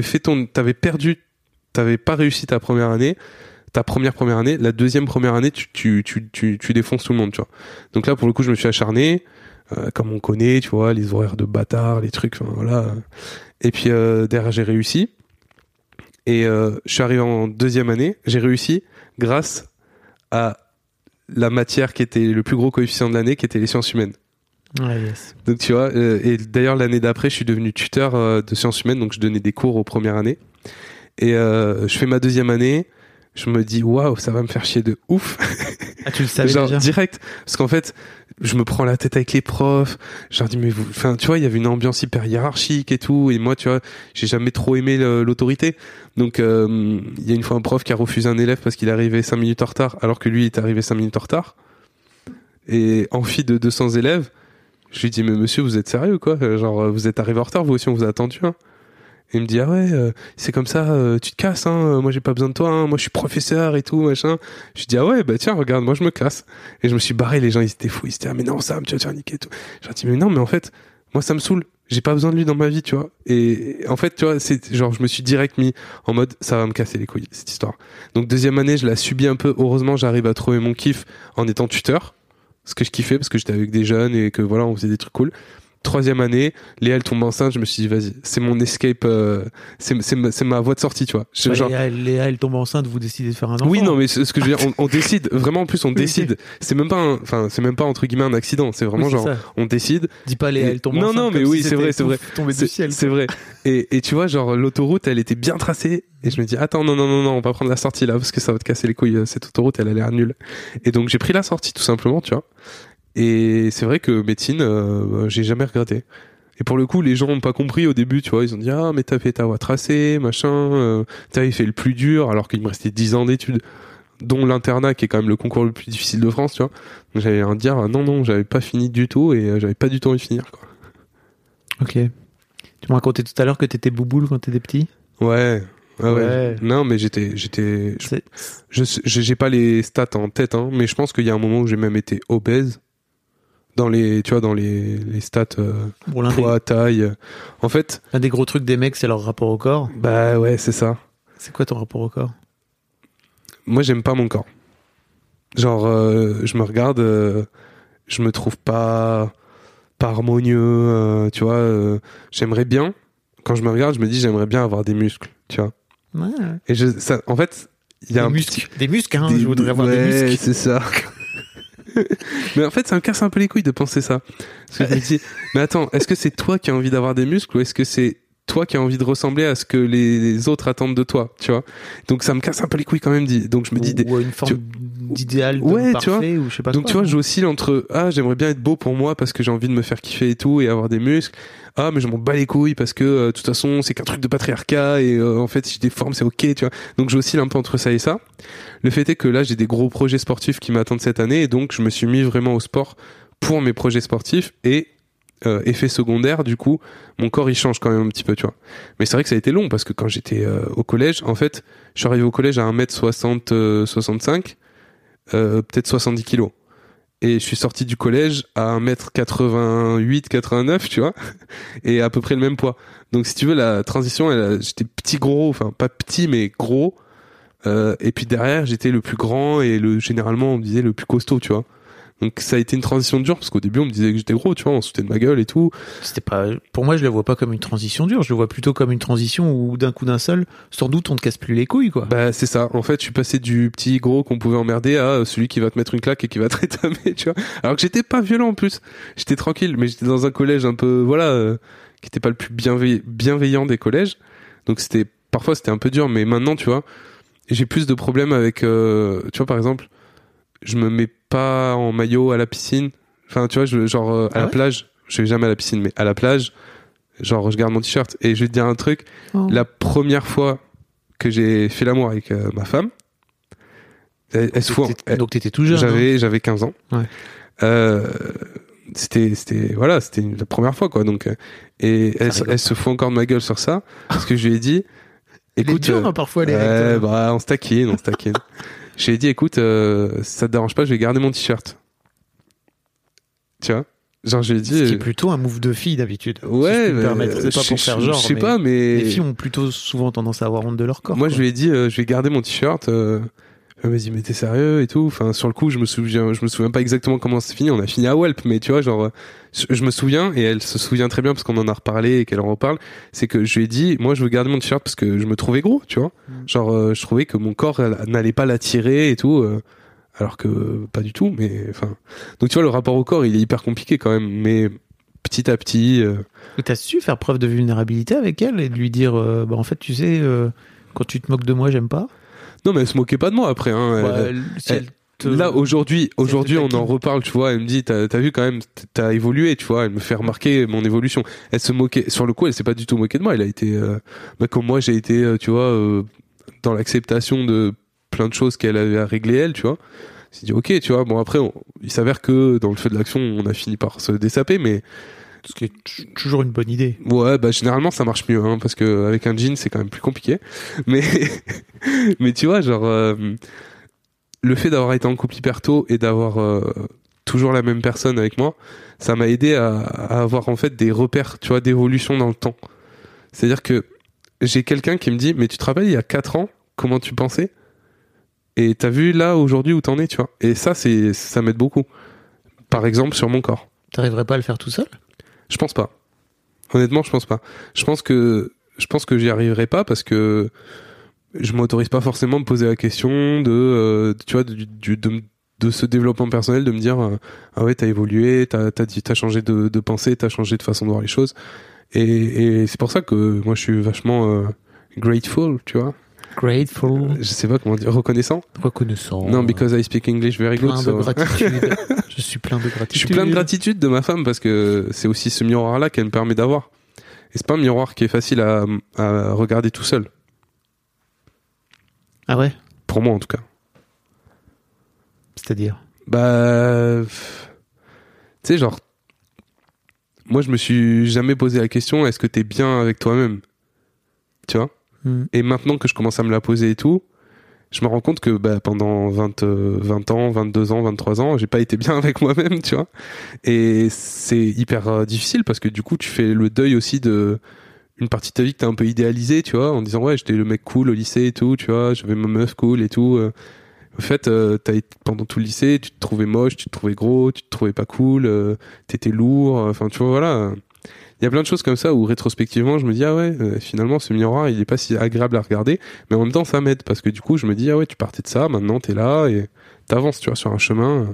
pas réussi ta première année, ta première année, la 2e première année, tu défonces tout le monde, tu vois. Donc là pour le coup, je me suis acharné, comme on connaît, tu vois, les horaires de bâtard, les trucs, enfin voilà. Et puis derrière j'ai réussi. Et je suis arrivé en 2e année, j'ai réussi grâce à la matière qui était le plus gros coefficient de l'année, qui était les sciences humaines. Ouais, yes. Donc tu vois, et d'ailleurs l'année d'après je suis devenu tuteur de sciences humaines, donc je donnais des cours aux premières années, et je fais ma 2e année, je me dis waouh, ça va me faire chier de ouf. Ah, tu le savais genre déjà? Direct, parce qu'en fait je me prends la tête avec les profs, je leur dis mais vous, enfin tu vois, il y avait une ambiance hyper hiérarchique et tout, et moi tu vois, j'ai jamais trop aimé l'autorité, donc il y a une fois un prof qui a refusé un élève parce qu'il est arrivé 5 minutes en retard alors que lui il est arrivé 5 minutes en retard, et amphi de 200 élèves. Je lui dis mais monsieur, vous êtes sérieux quoi, genre vous êtes arrivé en retard, vous aussi on vous a attendu, hein. Et il me dit ah ouais, c'est comme ça, tu te casses, hein, moi j'ai pas besoin de toi, hein, moi je suis professeur et tout machin. Je lui dis ah ouais, bah tiens regarde, moi je me casse. Et je me suis barré, les gens ils étaient fous, ils étaient ah mais non Sam, tu vas te faire niquer et tout. Je leur dis mais non, mais en fait moi ça me saoule, j'ai pas besoin de lui dans ma vie, tu vois. Et en fait tu vois, c'est genre je me suis direct mis en mode ça va me casser les couilles cette histoire. Donc 2e année je la subis un peu, heureusement j'arrive à trouver mon kiff en étant tuteur, ce que je kiffais parce que j'étais avec des jeunes et que voilà on faisait des trucs cool. troisième année, Léa elle tombe enceinte, je me suis dit vas-y, c'est mon escape, c'est ma voie de sortie, tu vois. Léa elle tombe enceinte, vous décidez de faire un enfant. Oui, non, mais ce que je veux dire, on décide vraiment, en plus on décide. C'est même pas entre guillemets un accident, c'est vraiment on décide. Dis pas Léa elle tombe enceinte. Non, mais oui, c'est vrai. Tombé du ciel. C'est vrai. Et tu vois, genre l'autoroute, elle était bien tracée et je me dis attends, non, on va prendre la sortie là parce que ça va te casser les couilles, cette autoroute, elle a l'air nulle. Et donc j'ai pris la sortie tout simplement, tu vois. Et c'est vrai que médecine, j'ai jamais regretté. Et pour le coup, les gens ont pas compris au début, tu vois, ils ont dit ah mais t'as fait ta voie tracée, machin, t'avais fait le plus dur, alors qu'il me restait 10 ans d'études, dont l'internat qui est quand même le concours le plus difficile de France, tu vois. Donc j'allais leur dire non, j'avais pas fini du tout et j'avais pas du tout envie de finir, quoi. Ok. Tu me racontais tout à l'heure que t'étais bouboule quand t'étais petit. Ouais. Non, mais j'ai pas les stats en tête, hein, mais je pense qu'il y a un moment où j'ai même été obèse. Dans les stats, poids, taille. En fait. Un des gros trucs des mecs, c'est leur rapport au corps. Bah ouais, c'est ça. C'est quoi ton rapport au corps? Moi, j'aime pas mon corps. Genre, je me regarde, je me trouve pas harmonieux, tu vois. J'aimerais bien, quand je me regarde, je me dis j'aimerais bien avoir des muscles, tu vois. Ouais. Et en fait, il y a des muscles, hein, je voudrais avoir des muscles. Ouais, c'est ça. Mais en fait, ça me casse un peu les couilles de penser ça. Parce que je me dis, mais attends, est-ce que c'est toi qui as envie d'avoir des muscles ou est-ce que c'est toi qui as envie de ressembler à ce que les autres attendent de toi, tu vois? Donc ça me casse un peu les couilles quand même. Donc je me dis ou une forme d'idéal parfait, tu vois, ou je sais pas. Donc quoi, tu vois, j'oscille entre j'aimerais bien être beau pour moi parce que j'ai envie de me faire kiffer et tout et avoir des muscles. Mais je m'en bats les couilles parce que de toute façon c'est qu'un truc de patriarcat et en fait si je déforme c'est ok, tu vois. Donc j'oscille un peu entre ça et ça. Le fait est que là j'ai des gros projets sportifs qui m'attendent cette année et donc je me suis mis vraiment au sport pour mes projets sportifs et effet secondaire, du coup mon corps il change quand même un petit peu, tu vois. Mais c'est vrai que ça a été long parce que quand j'étais au collège, en fait je suis arrivé au collège à 1m60 65, peut-être 70 kilos. Et je suis sorti du collège à 1m88, 89, tu vois, et à peu près le même poids. Donc si tu veux, la transition, j'étais petit gros, enfin pas petit mais gros, et puis derrière j'étais le plus grand et généralement on me disait le plus costaud, tu vois. Donc ça a été une transition dure parce qu'au début on me disait que j'étais gros, tu vois, on se foutait de ma gueule et tout. C'était pas, pour moi je le vois pas comme une transition dure, je le vois plutôt comme une transition où d'un coup d'un seul, sans doute on te casse plus les couilles, quoi. Bah c'est ça, en fait je suis passé du petit gros qu'on pouvait emmerder à celui qui va te mettre une claque et qui va te rétamer, tu vois. Alors que j'étais pas violent en plus, j'étais tranquille, mais j'étais dans un collège un peu, qui était pas le plus bienveillant des collèges. Donc parfois c'était un peu dur, mais maintenant tu vois, j'ai plus de problèmes avec, tu vois par exemple, je me mets pas en maillot à la piscine. Enfin, tu vois, à la plage, je vais jamais à la piscine, mais à la plage, genre, je garde mon t-shirt. Et je vais te dire un truc, la première fois que j'ai fait l'amour avec ma femme, elle se fout. Donc t'étais tout jeune. J'avais 15 ans. Ouais. C'était la première fois, quoi. Donc, et elle se fout encore de ma gueule sur ça, parce que je lui ai dit, écoute, parfois les règles. on se taquine. Je lui ai dit, écoute, si ça te dérange pas, je vais garder mon t-shirt. Tu vois? Genre, je lui ai dit. Ce qui est plutôt un move de fille d'habitude. Ouais, si je peux me permettre. C'est pas pour faire genre. Je sais pas, mais. Les filles ont plutôt souvent tendance à avoir honte de leur corps. Moi, je lui ai dit, je vais garder mon t-shirt. Elle m'a dit, mais t'es sérieux et tout. Enfin, sur le coup, je me souviens pas exactement comment c'est fini. On a fini à Welp, mais tu vois, genre, je me souviens, et elle se souvient très bien parce qu'on en a reparlé et qu'elle en reparle. C'est que je lui ai dit, moi, je veux garder mon t-shirt parce que je me trouvais gros, tu vois. Genre, je trouvais que mon corps n'allait pas l'attirer et tout. Alors que pas du tout, mais enfin. Donc tu vois, le rapport au corps, il est hyper compliqué quand même, mais petit à petit. Et t'as su faire preuve de vulnérabilité avec elle et de lui dire, en fait, tu sais, quand tu te moques de moi, j'aime pas. Non, mais elle se moquait pas de moi après. Hein. Là aujourd'hui, on en reparle, tu vois. Elle me dit, t'as vu quand même, t'as évolué, tu vois. Elle me fait remarquer mon évolution. Elle se moquait. Sur le coup, elle s'est pas du tout moquée de moi. Elle a été, comme moi, j'ai été, tu vois, dans l'acceptation de plein de choses qu'elle avait à régler elle, tu vois. C'est dit ok, tu vois. Bon après, il s'avère que dans le feu de l'action, on a fini par se dessaper, mais ce qui est toujours une bonne idée. Ouais, bah généralement ça marche mieux, hein, parce que avec un jean c'est quand même plus compliqué. Mais mais tu vois, genre le fait d'avoir été en couple hyper tôt et d'avoir toujours la même personne avec moi, ça m'a aidé à avoir en fait des repères, tu vois, d'évolution dans le temps. C'est-à-dire que j'ai quelqu'un qui me dit, mais tu te rappelles il y a 4 ans comment tu pensais? Et t'as vu là aujourd'hui où t'en es, tu vois. Et ça m'aide beaucoup. Par exemple sur mon corps. T'arriverais pas à le faire tout seul? Je pense pas. Honnêtement, je pense pas. Je pense que j'y arriverai pas parce que je m'autorise pas forcément à me poser la question de tu vois de ce développement personnel, de me dire ah ouais, t'as évolué, t'as changé de pensée, t'as changé de façon de voir les choses, et c'est pour ça que moi je suis vachement grateful, tu vois. Grateful. Je sais pas comment dire, reconnaissant. Non, because I speak English very good. Plein de gratitude. Je suis plein de gratitude. Je suis plein de gratitude de ma femme parce que c'est aussi ce miroir-là qu'elle me permet d'avoir. Et c'est pas un miroir qui est facile à regarder tout seul. Ah ouais? Pour moi, en tout cas. C'est-à-dire? Bah, tu sais, genre, moi, je me suis jamais posé la question, est-ce que t'es bien avec toi-même? Tu vois? Et maintenant que je commence à me la poser et tout, je me rends compte que bah, pendant 20 ans, 22 ans, 23 ans, j'ai pas été bien avec moi-même, tu vois. Et c'est hyper difficile parce que du coup, tu fais le deuil aussi de une partie de ta vie que t'as un peu idéalisée, tu vois, en disant ouais, j'étais le mec cool au lycée et tout, tu vois, j'avais ma meuf cool et tout. En fait, pendant tout le lycée, tu te trouvais moche, tu te trouvais gros, tu te trouvais pas cool, t'étais lourd, enfin, tu vois, voilà. Il y a plein de choses comme ça où rétrospectivement je me dis ah ouais, finalement ce miroir il est pas si agréable à regarder, mais en même temps ça m'aide parce que du coup je me dis ah ouais, tu partais de ça, maintenant t'es là et t'avances, tu vois, sur un chemin.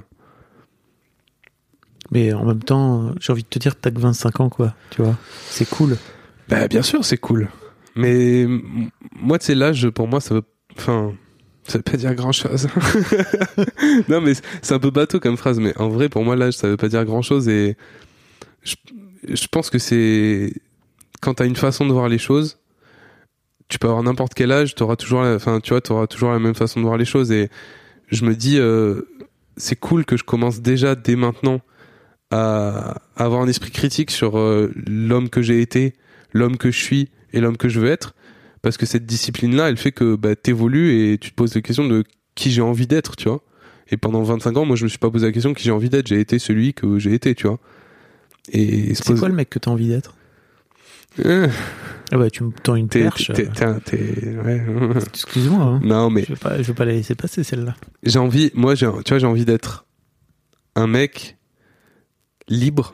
Mais en même temps, j'ai envie de te dire que t'as que 25 ans, quoi, tu vois. C'est cool. Bah bien sûr c'est cool, mais moi tu sais l'âge pour moi ça veut pas dire grand chose. Non mais c'est un peu bateau comme phrase, mais en vrai pour moi l'âge ça veut pas dire grand chose, et je pense que c'est quand t'as une façon de voir les choses, tu peux avoir n'importe quel âge, t'auras toujours la même façon de voir les choses, et je me dis c'est cool que je commence déjà dès maintenant à avoir un esprit critique sur l'homme que j'ai été, l'homme que je suis et l'homme que je veux être, parce que cette discipline-là, elle fait que bah, t'évolues et tu te poses la question de qui j'ai envie d'être, tu vois. Et pendant 25 ans, moi je me suis pas posé la question de qui j'ai envie d'être, j'ai été celui que j'ai été, tu vois. Et c'est quoi le mec que t'as envie d'être? Ah bah tu me tends une perche. Ouais. Excuse-moi. Hein. Non mais je veux pas la laisser passer celle-là. J'ai envie d'être un mec libre,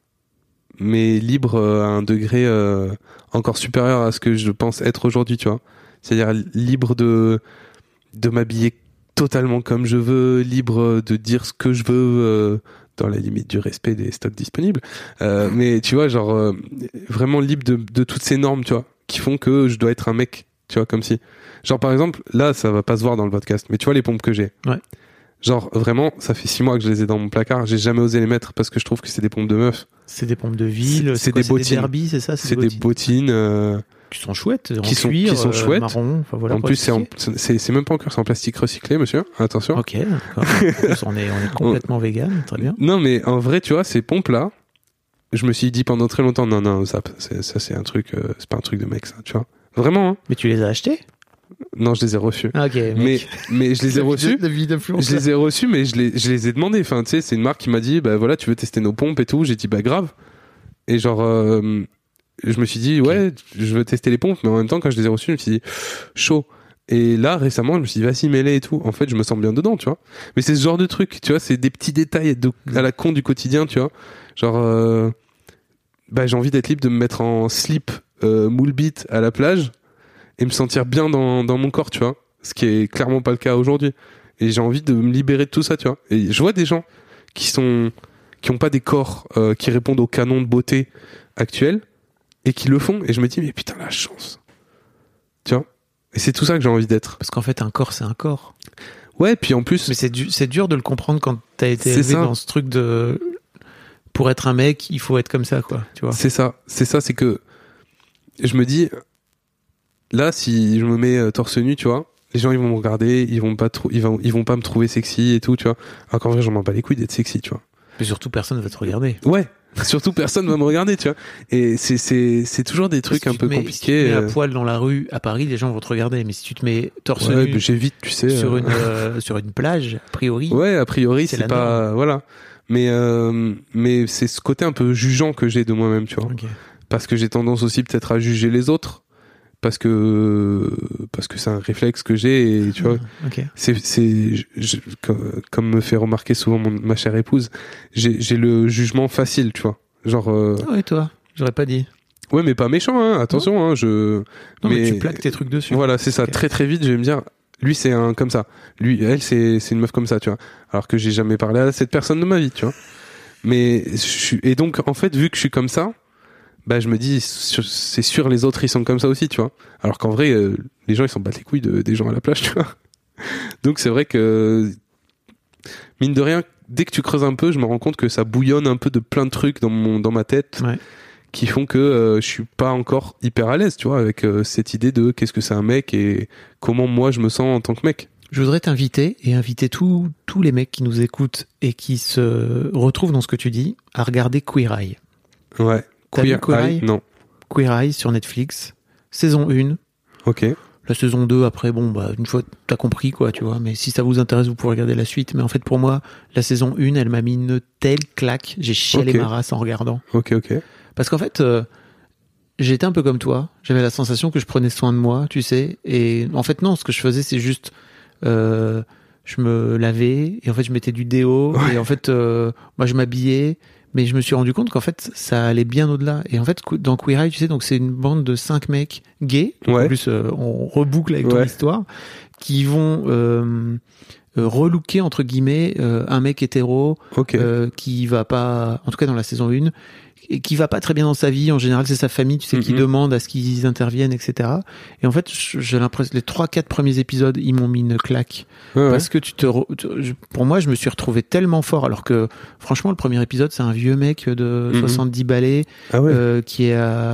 mais libre à un degré encore supérieur à ce que je pense être aujourd'hui, tu vois. C'est-à-dire libre de m'habiller totalement comme je veux, libre de dire ce que je veux. Dans la limite du respect des stocks disponibles, mais tu vois, genre vraiment libre de toutes ces normes, tu vois, qui font que je dois être un mec, tu vois, comme si, genre par exemple, là ça va pas se voir dans le podcast, mais tu vois les pompes que j'ai, ouais. Genre vraiment, ça fait 6 mois que je les ai dans mon placard, j'ai jamais osé les mettre parce que je trouve que c'est des pompes de meufs. C'est des pompes de ville, c'est des bottines, des derbies, c'est ça, c'est des bottines qui sont chouettes, qui sont chouettes, marron, enfin voilà. En plus c'est même pas encore, c'est en plastique recyclé, monsieur, attention. Ok, d'accord. En plus, on est complètement vegan, très bien. Non mais en vrai, tu vois, ces pompes là, je me suis dit pendant très longtemps non, ça c'est un truc, c'est pas un truc de mec, ça, tu vois. Vraiment hein. Mais tu les as achetés? Non, je les ai reçus. Ah, ok. Mais je les ai reçus. Je les ai reçus, mais je les ai demandés. Enfin, tu sais, c'est une marque qui m'a dit, bah voilà, tu veux tester nos pompes et tout. J'ai dit, bah grave. Et genre, je me suis dit, ouais, je veux tester les pompes, mais en même temps, quand je les ai reçus, je me suis dit, chaud. Et là, récemment, je me suis dit, vas-y, mets-les et tout. En fait, je me sens bien dedans, tu vois. Mais c'est ce genre de truc, tu vois, c'est des petits détails à la con du quotidien, tu vois. Genre, bah j'ai envie d'être libre de me mettre en slip moule bite à la plage et me sentir bien dans mon corps, tu vois, ce qui est clairement pas le cas aujourd'hui, et j'ai envie de me libérer de tout ça, tu vois. Et je vois des gens qui ont pas des corps qui répondent au canon de beauté actuel et qui le font, et je me dis mais putain la chance, tu vois. Et c'est tout ça que j'ai envie d'être, parce qu'en fait un corps c'est un corps. Ouais, puis en plus mais c'est dur de le comprendre quand t'as été élevé dans ce truc de pour être un mec il faut être comme ça, quoi, tu vois. C'est ça, c'est que je me dis là, si je me mets torse nu, tu vois, les gens ils vont me regarder, ils vont pas me trouver sexy et tout, tu vois. Alors qu'en vrai, j'en m'en bats les couilles d'être sexy, tu vois. Mais surtout personne va te regarder. Ouais, surtout personne va me regarder, tu vois. Et c'est toujours des trucs un peu compliqués. Si tu te mets à poil dans la rue à Paris, les gens vont te regarder. Mais si tu te mets torse nu, j'évite, tu sais, sur une plage, a priori. Ouais, a priori c'est pas norme. Voilà. Mais c'est ce côté un peu jugeant que j'ai de moi-même, tu vois. Okay. Parce que j'ai tendance aussi peut-être à juger les autres. Parce que c'est un réflexe que j'ai, et tu vois, okay. Comme me fait remarquer souvent ma chère épouse, j'ai le jugement facile, tu vois. Genre. Ah ouais, toi, j'aurais pas dit. Ouais, mais pas méchant, hein. Attention, hein. Non, mais tu plaques tes trucs dessus. Voilà, c'est ça. Okay. Très très vite, je vais me dire, lui c'est un comme ça. Lui, elle c'est une meuf comme ça, tu vois. Alors que j'ai jamais parlé à cette personne de ma vie, tu vois. Mais et donc en fait, vu que je suis comme ça, bah je me dis, c'est sûr les autres ils sont comme ça aussi, tu vois. Alors qu'en vrai, les gens ils s'en battent les couilles des gens à la plage, tu vois. Donc c'est vrai que mine de rien, dès que tu creuses un peu, je me rends compte que ça bouillonne un peu de plein de trucs dans ma tête. Ouais. Qui font que je suis pas encore hyper à l'aise, tu vois, avec cette idée de qu'est-ce que c'est un mec et comment moi je me sens en tant que mec. Je voudrais t'inviter et inviter tous les mecs qui nous écoutent et qui se retrouvent dans ce que tu dis à regarder Queer Eye. Ouais. Queer Eye ? Non. Queer Eye sur Netflix, saison 1. Ok. La saison 2, après, bon, bah, une fois, t'as compris, quoi, tu vois. Mais si ça vous intéresse, vous pourrez regarder la suite. Mais en fait, pour moi, la saison 1, elle m'a mis une telle claque. J'ai chialé ma race en regardant. Ok. Parce qu'en fait, j'étais un peu comme toi. J'avais la sensation que je prenais soin de moi, tu sais. Et en fait, non, ce que je faisais, c'est juste... je me lavais et en fait, je mettais du déo. Ouais. Et en fait, moi, je m'habillais. Mais je me suis rendu compte qu'en fait, ça allait bien au-delà. Et en fait, dans Queer Eye, tu sais, donc c'est une bande de 5 mecs gays. Ouais. En plus, on reboucle avec ton histoire. Qui vont... relooker entre guillemets un mec hétéro qui va pas, en tout cas dans la saison 1, et qui va pas très bien dans sa vie. En général, c'est sa famille, tu sais, qui demande à ce qu'ils interviennent, etc. Et en fait, j'ai l'impression les 3-4 premiers épisodes, ils m'ont mis une claque. Parce que pour moi, je me suis retrouvé tellement fort, alors que franchement, le premier épisode, c'est un vieux mec de 70 balais qui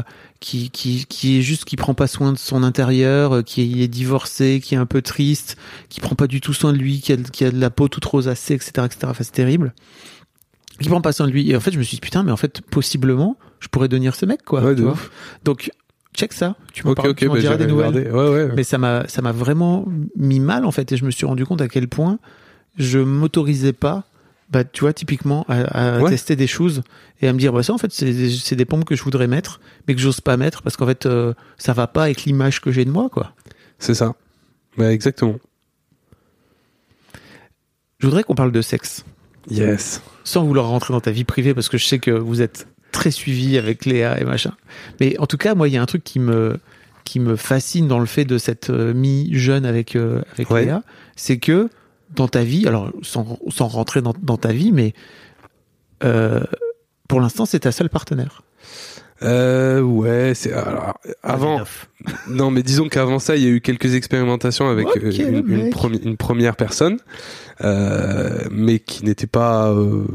est juste, qui prend pas soin de son intérieur, qui est divorcé, qui est un peu triste, qui prend pas du tout soin de lui, qui a de la peau toute rosacée, etc., etc. Enfin, c'est terrible. Qui prend pas soin de lui. Et en fait, je me suis dit, putain, mais en fait, possiblement, je pourrais devenir ce mec, quoi. Ouais, tu vois. Donc, check ça. Tu m'en diras des nouvelles. Ouais. Mais ça m'a vraiment mis mal, en fait. Et je me suis rendu compte à quel point je m'autorisais pas, bah, tu vois, typiquement, à tester des choses et à me dire, bah, ça, en fait, c'est des pompes que je voudrais mettre, mais que j'ose pas mettre parce qu'en fait, ça va pas avec l'image que j'ai de moi, quoi. C'est ça. Bah, exactement. Je voudrais qu'on parle de sexe. Yes. Sans vouloir rentrer dans ta vie privée, parce que je sais que vous êtes très suivi avec Léa et machin. Mais en tout cas, moi, il y a un truc qui me fascine dans le fait de cette mi-jeune avec Léa, c'est que dans ta vie, alors sans rentrer dans ta vie, mais pour l'instant, c'est ta seule partenaire. Ouais, c'est alors avant. Non, mais disons qu'avant ça, il y a eu quelques expérimentations avec une première personne, mais qui n'était pas,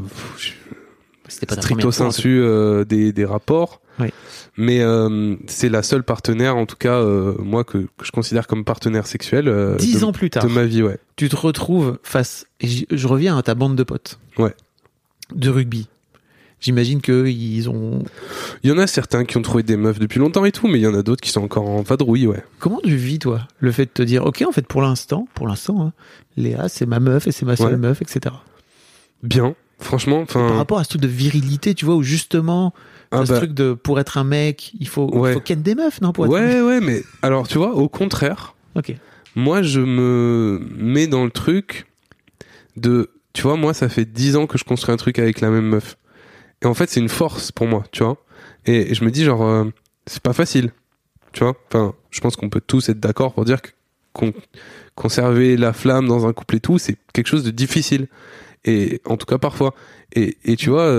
stricto sensu des rapports. Oui. Mais c'est la seule partenaire, en tout cas, moi que je considère comme partenaire sexuel. 10 ans plus tard, de ma vie, ouais. Tu te retrouves face, et je reviens à ta bande de potes. Ouais. De rugby. J'imagine qu'ils ont... Il y en a certains qui ont trouvé des meufs depuis longtemps et tout, mais il y en a d'autres qui sont encore en vadrouille, ouais. Comment tu vis, toi, le fait de te dire, ok, en fait, pour l'instant, hein, Léa, c'est ma meuf et c'est ma seule meuf, etc. Bien, franchement. Par rapport à ce truc de virilité, tu vois, où justement, ce truc de, pour être un mec, il faut ken des meufs, non, pour être ouais, mais alors, tu vois, au contraire, moi, je me mets dans le truc de, tu vois, moi, ça fait 10 ans que je construis un truc avec la même meuf. Et en fait, c'est une force pour moi, tu vois. Et je me dis, genre, c'est pas facile, tu vois. Enfin, je pense qu'on peut tous être d'accord pour dire que conserver la flamme dans un couple et tout, c'est quelque chose de difficile. Et en tout cas, parfois. Et tu vois,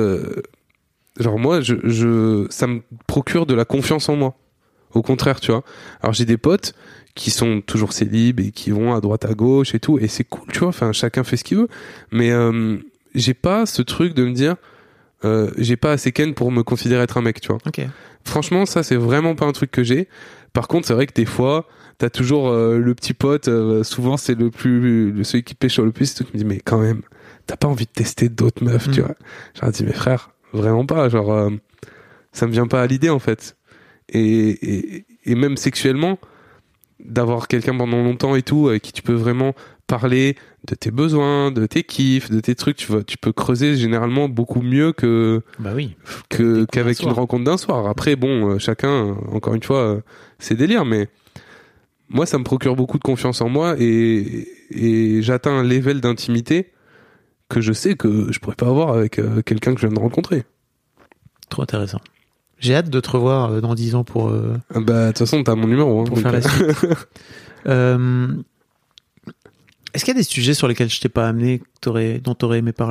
genre moi, ça me procure de la confiance en moi. Au contraire, tu vois. Alors, j'ai des potes qui sont toujours célibes et qui vont à droite à gauche et tout. Et c'est cool, tu vois. Enfin, chacun fait ce qu'il veut. Mais j'ai pas ce truc de me dire... j'ai pas assez ken pour me considérer être un mec, tu vois. Okay. Franchement, ça c'est vraiment pas un truc que j'ai. Par contre, c'est vrai que des fois, t'as toujours le petit pote. Souvent, c'est celui qui pêche le plus. Tu me dis, mais quand même, t'as pas envie de tester d'autres meufs, tu vois. J'aurais dit, mais frère, vraiment pas. Genre, ça me vient pas à l'idée en fait. Et même sexuellement, d'avoir quelqu'un pendant longtemps et tout, avec qui tu peux vraiment parler de tes besoins, de tes kiffs, de tes trucs, tu peux creuser généralement beaucoup mieux qu'avec une rencontre d'un soir. Après, bon, chacun, encore une fois, c'est délire, mais moi, ça me procure beaucoup de confiance en moi et j'atteins un level d'intimité que je sais que je pourrais pas avoir avec quelqu'un que je viens de rencontrer. Trop intéressant. J'ai hâte de te revoir dans 10 ans pour... de toute façon, t'as mon numéro. Pour faire la suite. Est-ce qu'il y a des sujets sur lesquels je t'ai pas amené, dont t'aurais aimé parler ?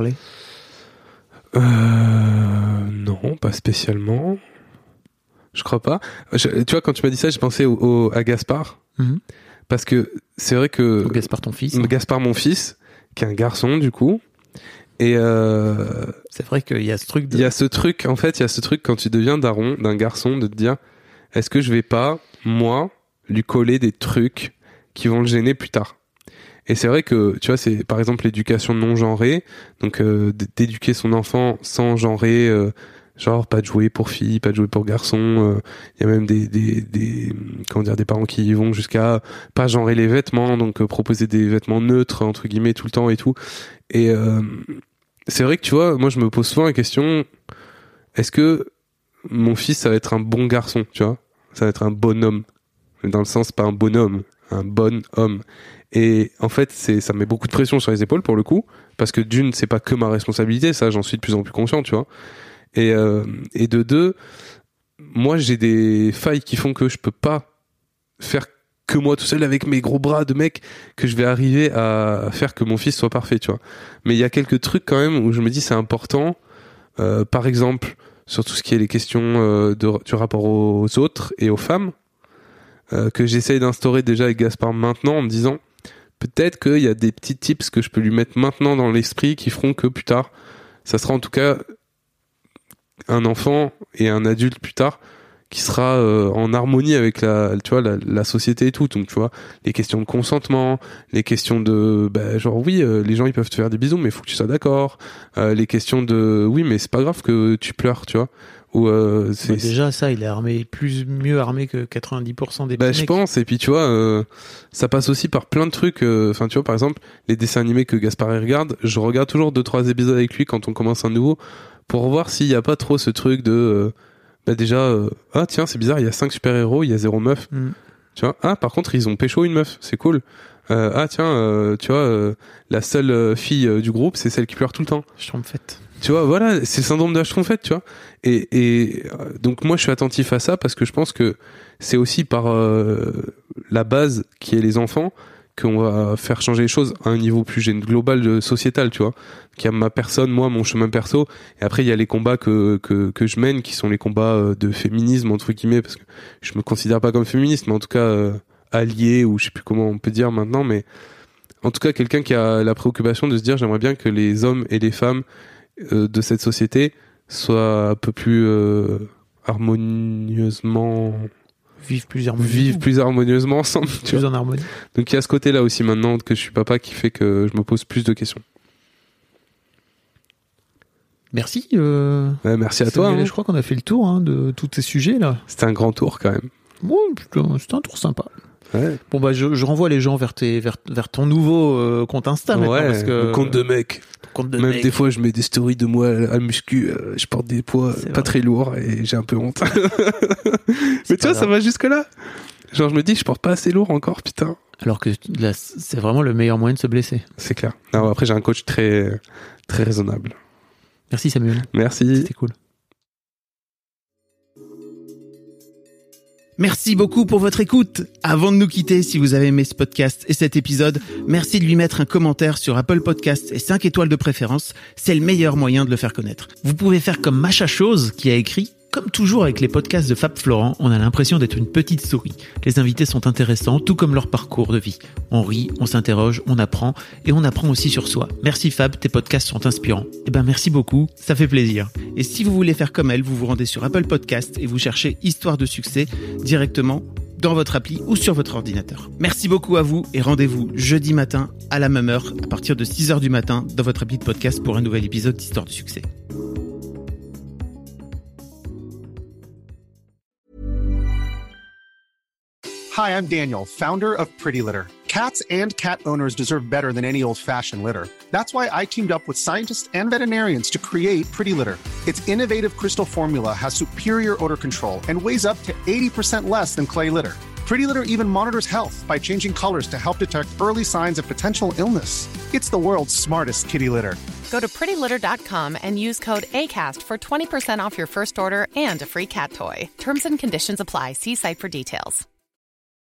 Non, pas spécialement. Je crois pas. Tu vois, quand tu m'as dit ça, j'ai pensé à Gaspard. Mm-hmm. Parce que c'est vrai que... Gaspard, ton fils. Gaspard, mon fils, qui est un garçon, du coup. Et c'est vrai qu'il y a ce truc il y a ce truc quand tu deviens daron d'un garçon, de te dire, est-ce que je vais pas, moi, lui coller des trucs qui vont le gêner plus tard? Et c'est vrai que, tu vois, c'est par exemple l'éducation non genrée, donc d'éduquer son enfant sans genrer, genre pas de jouer pour filles, pas de jouer pour garçons. Il y a même des parents qui y vont jusqu'à pas genrer les vêtements, donc proposer des vêtements neutres entre guillemets tout le temps et tout. Et c'est vrai que, tu vois, moi je me pose souvent la question, est-ce que mon fils ça va être un bon garçon, tu vois, ça va être un bonhomme, dans le sens pas un bonhomme, un bon homme. Et en fait, ça met beaucoup de pression sur les épaules pour le coup, parce que d'une, c'est pas que ma responsabilité, ça j'en suis de plus en plus conscient, tu vois. Et de deux, moi j'ai des failles qui font que je peux pas faire que moi tout seul avec mes gros bras de mec, que je vais arriver à faire que mon fils soit parfait, tu vois. Mais il y a quelques trucs quand même où je me dis c'est important, par exemple sur tout ce qui est les questions du rapport aux autres et aux femmes, que j'essaye d'instaurer déjà avec Gaspard maintenant en me disant peut-être qu'il y a des petits tips que je peux lui mettre maintenant dans l'esprit qui feront que plus tard ça sera en tout cas un enfant et un adulte plus tard qui sera en harmonie avec la société et tout. Donc tu vois, les questions de consentement, les questions de les gens ils peuvent te faire des bisous mais il faut que tu sois d'accord, les questions de oui mais c'est pas grave que tu pleures, tu vois. Ou déjà ça il est mieux armé que 90% des je pense. Et puis tu vois ça passe aussi par plein de trucs, enfin tu vois, par exemple les dessins animés que Gaspard regarde, je regarde toujours 2-3 épisodes avec lui quand on commence un nouveau pour voir s'il y a pas trop ce truc de ah tiens c'est bizarre, il y a 5 super-héros, il y a 0 meuf. Tu vois, par contre ils ont pécho une meuf, c'est cool. Tu vois, la seule fille du groupe c'est celle qui pleure tout le temps. Schtroumpfette. Tu vois, voilà, c'est le syndrome de la Schtroumpfette, tu vois. Et donc moi je suis attentif à ça parce que je pense que c'est aussi par la base qui est les enfants qu'on va faire changer les choses à un niveau plus global sociétal, tu vois. Qui a ma personne, moi, mon chemin perso. Et après, il y a les combats que je mène, qui sont les combats de féminisme, entre guillemets, parce que je me considère pas comme féministe, mais en tout cas, allié, ou je sais plus comment on peut dire maintenant, mais en tout cas, quelqu'un qui a la préoccupation de se dire, j'aimerais bien que les hommes et les femmes de cette société soient un peu plus harmonieusement... Vivent plus harmonieusement ensemble. Plus en harmonie. Donc il y a ce côté-là aussi maintenant que je suis papa qui fait que je me pose plus de questions. Merci. Merci à toi. Je crois qu'on a fait le tour de tous ces sujets-là. C'était un grand tour quand même. Bon, c'était un tour sympa. Ouais. Bon je renvoie les gens vers ton nouveau compte Insta maintenant, parce que compte de mec. Même des fois je mets des stories de moi à muscu, je porte des poids pas très lourds et j'ai un peu honte. Mais tu vois, ça va jusque là. Genre je me dis je porte pas assez lourd encore, putain. Alors que là c'est vraiment le meilleur moyen de se blesser. C'est clair. Non, après j'ai un coach très très raisonnable. Merci Samuel. Merci. C'était cool. Merci beaucoup pour votre écoute. Avant de nous quitter, si vous avez aimé ce podcast et cet épisode, merci de lui mettre un commentaire sur Apple Podcasts et 5 étoiles de préférence. C'est le meilleur moyen de le faire connaître. Vous pouvez faire comme Macha Chose qui a écrit: comme toujours avec les podcasts de Fab Florent, on a l'impression d'être une petite souris. Les invités sont intéressants, tout comme leur parcours de vie. On rit, on s'interroge, on apprend, et on apprend aussi sur soi. Merci Fab, tes podcasts sont inspirants. Merci beaucoup, ça fait plaisir. Et si vous voulez faire comme elle, vous vous rendez sur Apple Podcasts et vous cherchez Histoire de succès directement dans votre appli ou sur votre ordinateur. Merci beaucoup à vous et rendez-vous jeudi matin à la même heure, à partir de 6h du matin, dans votre appli de podcast pour un nouvel épisode d'Histoire de succès. Hi, I'm Daniel, founder of Pretty Litter. Cats and cat owners deserve better than any old-fashioned litter. That's why I teamed up with scientists and veterinarians to create Pretty Litter. Its innovative crystal formula has superior odor control and weighs up to 80% less than clay litter. Pretty Litter even monitors health by changing colors to help detect early signs of potential illness. It's the world's smartest kitty litter. Go to prettylitter.com and use code ACAST for 20% off your first order and a free cat toy. Terms and conditions apply. See site for details.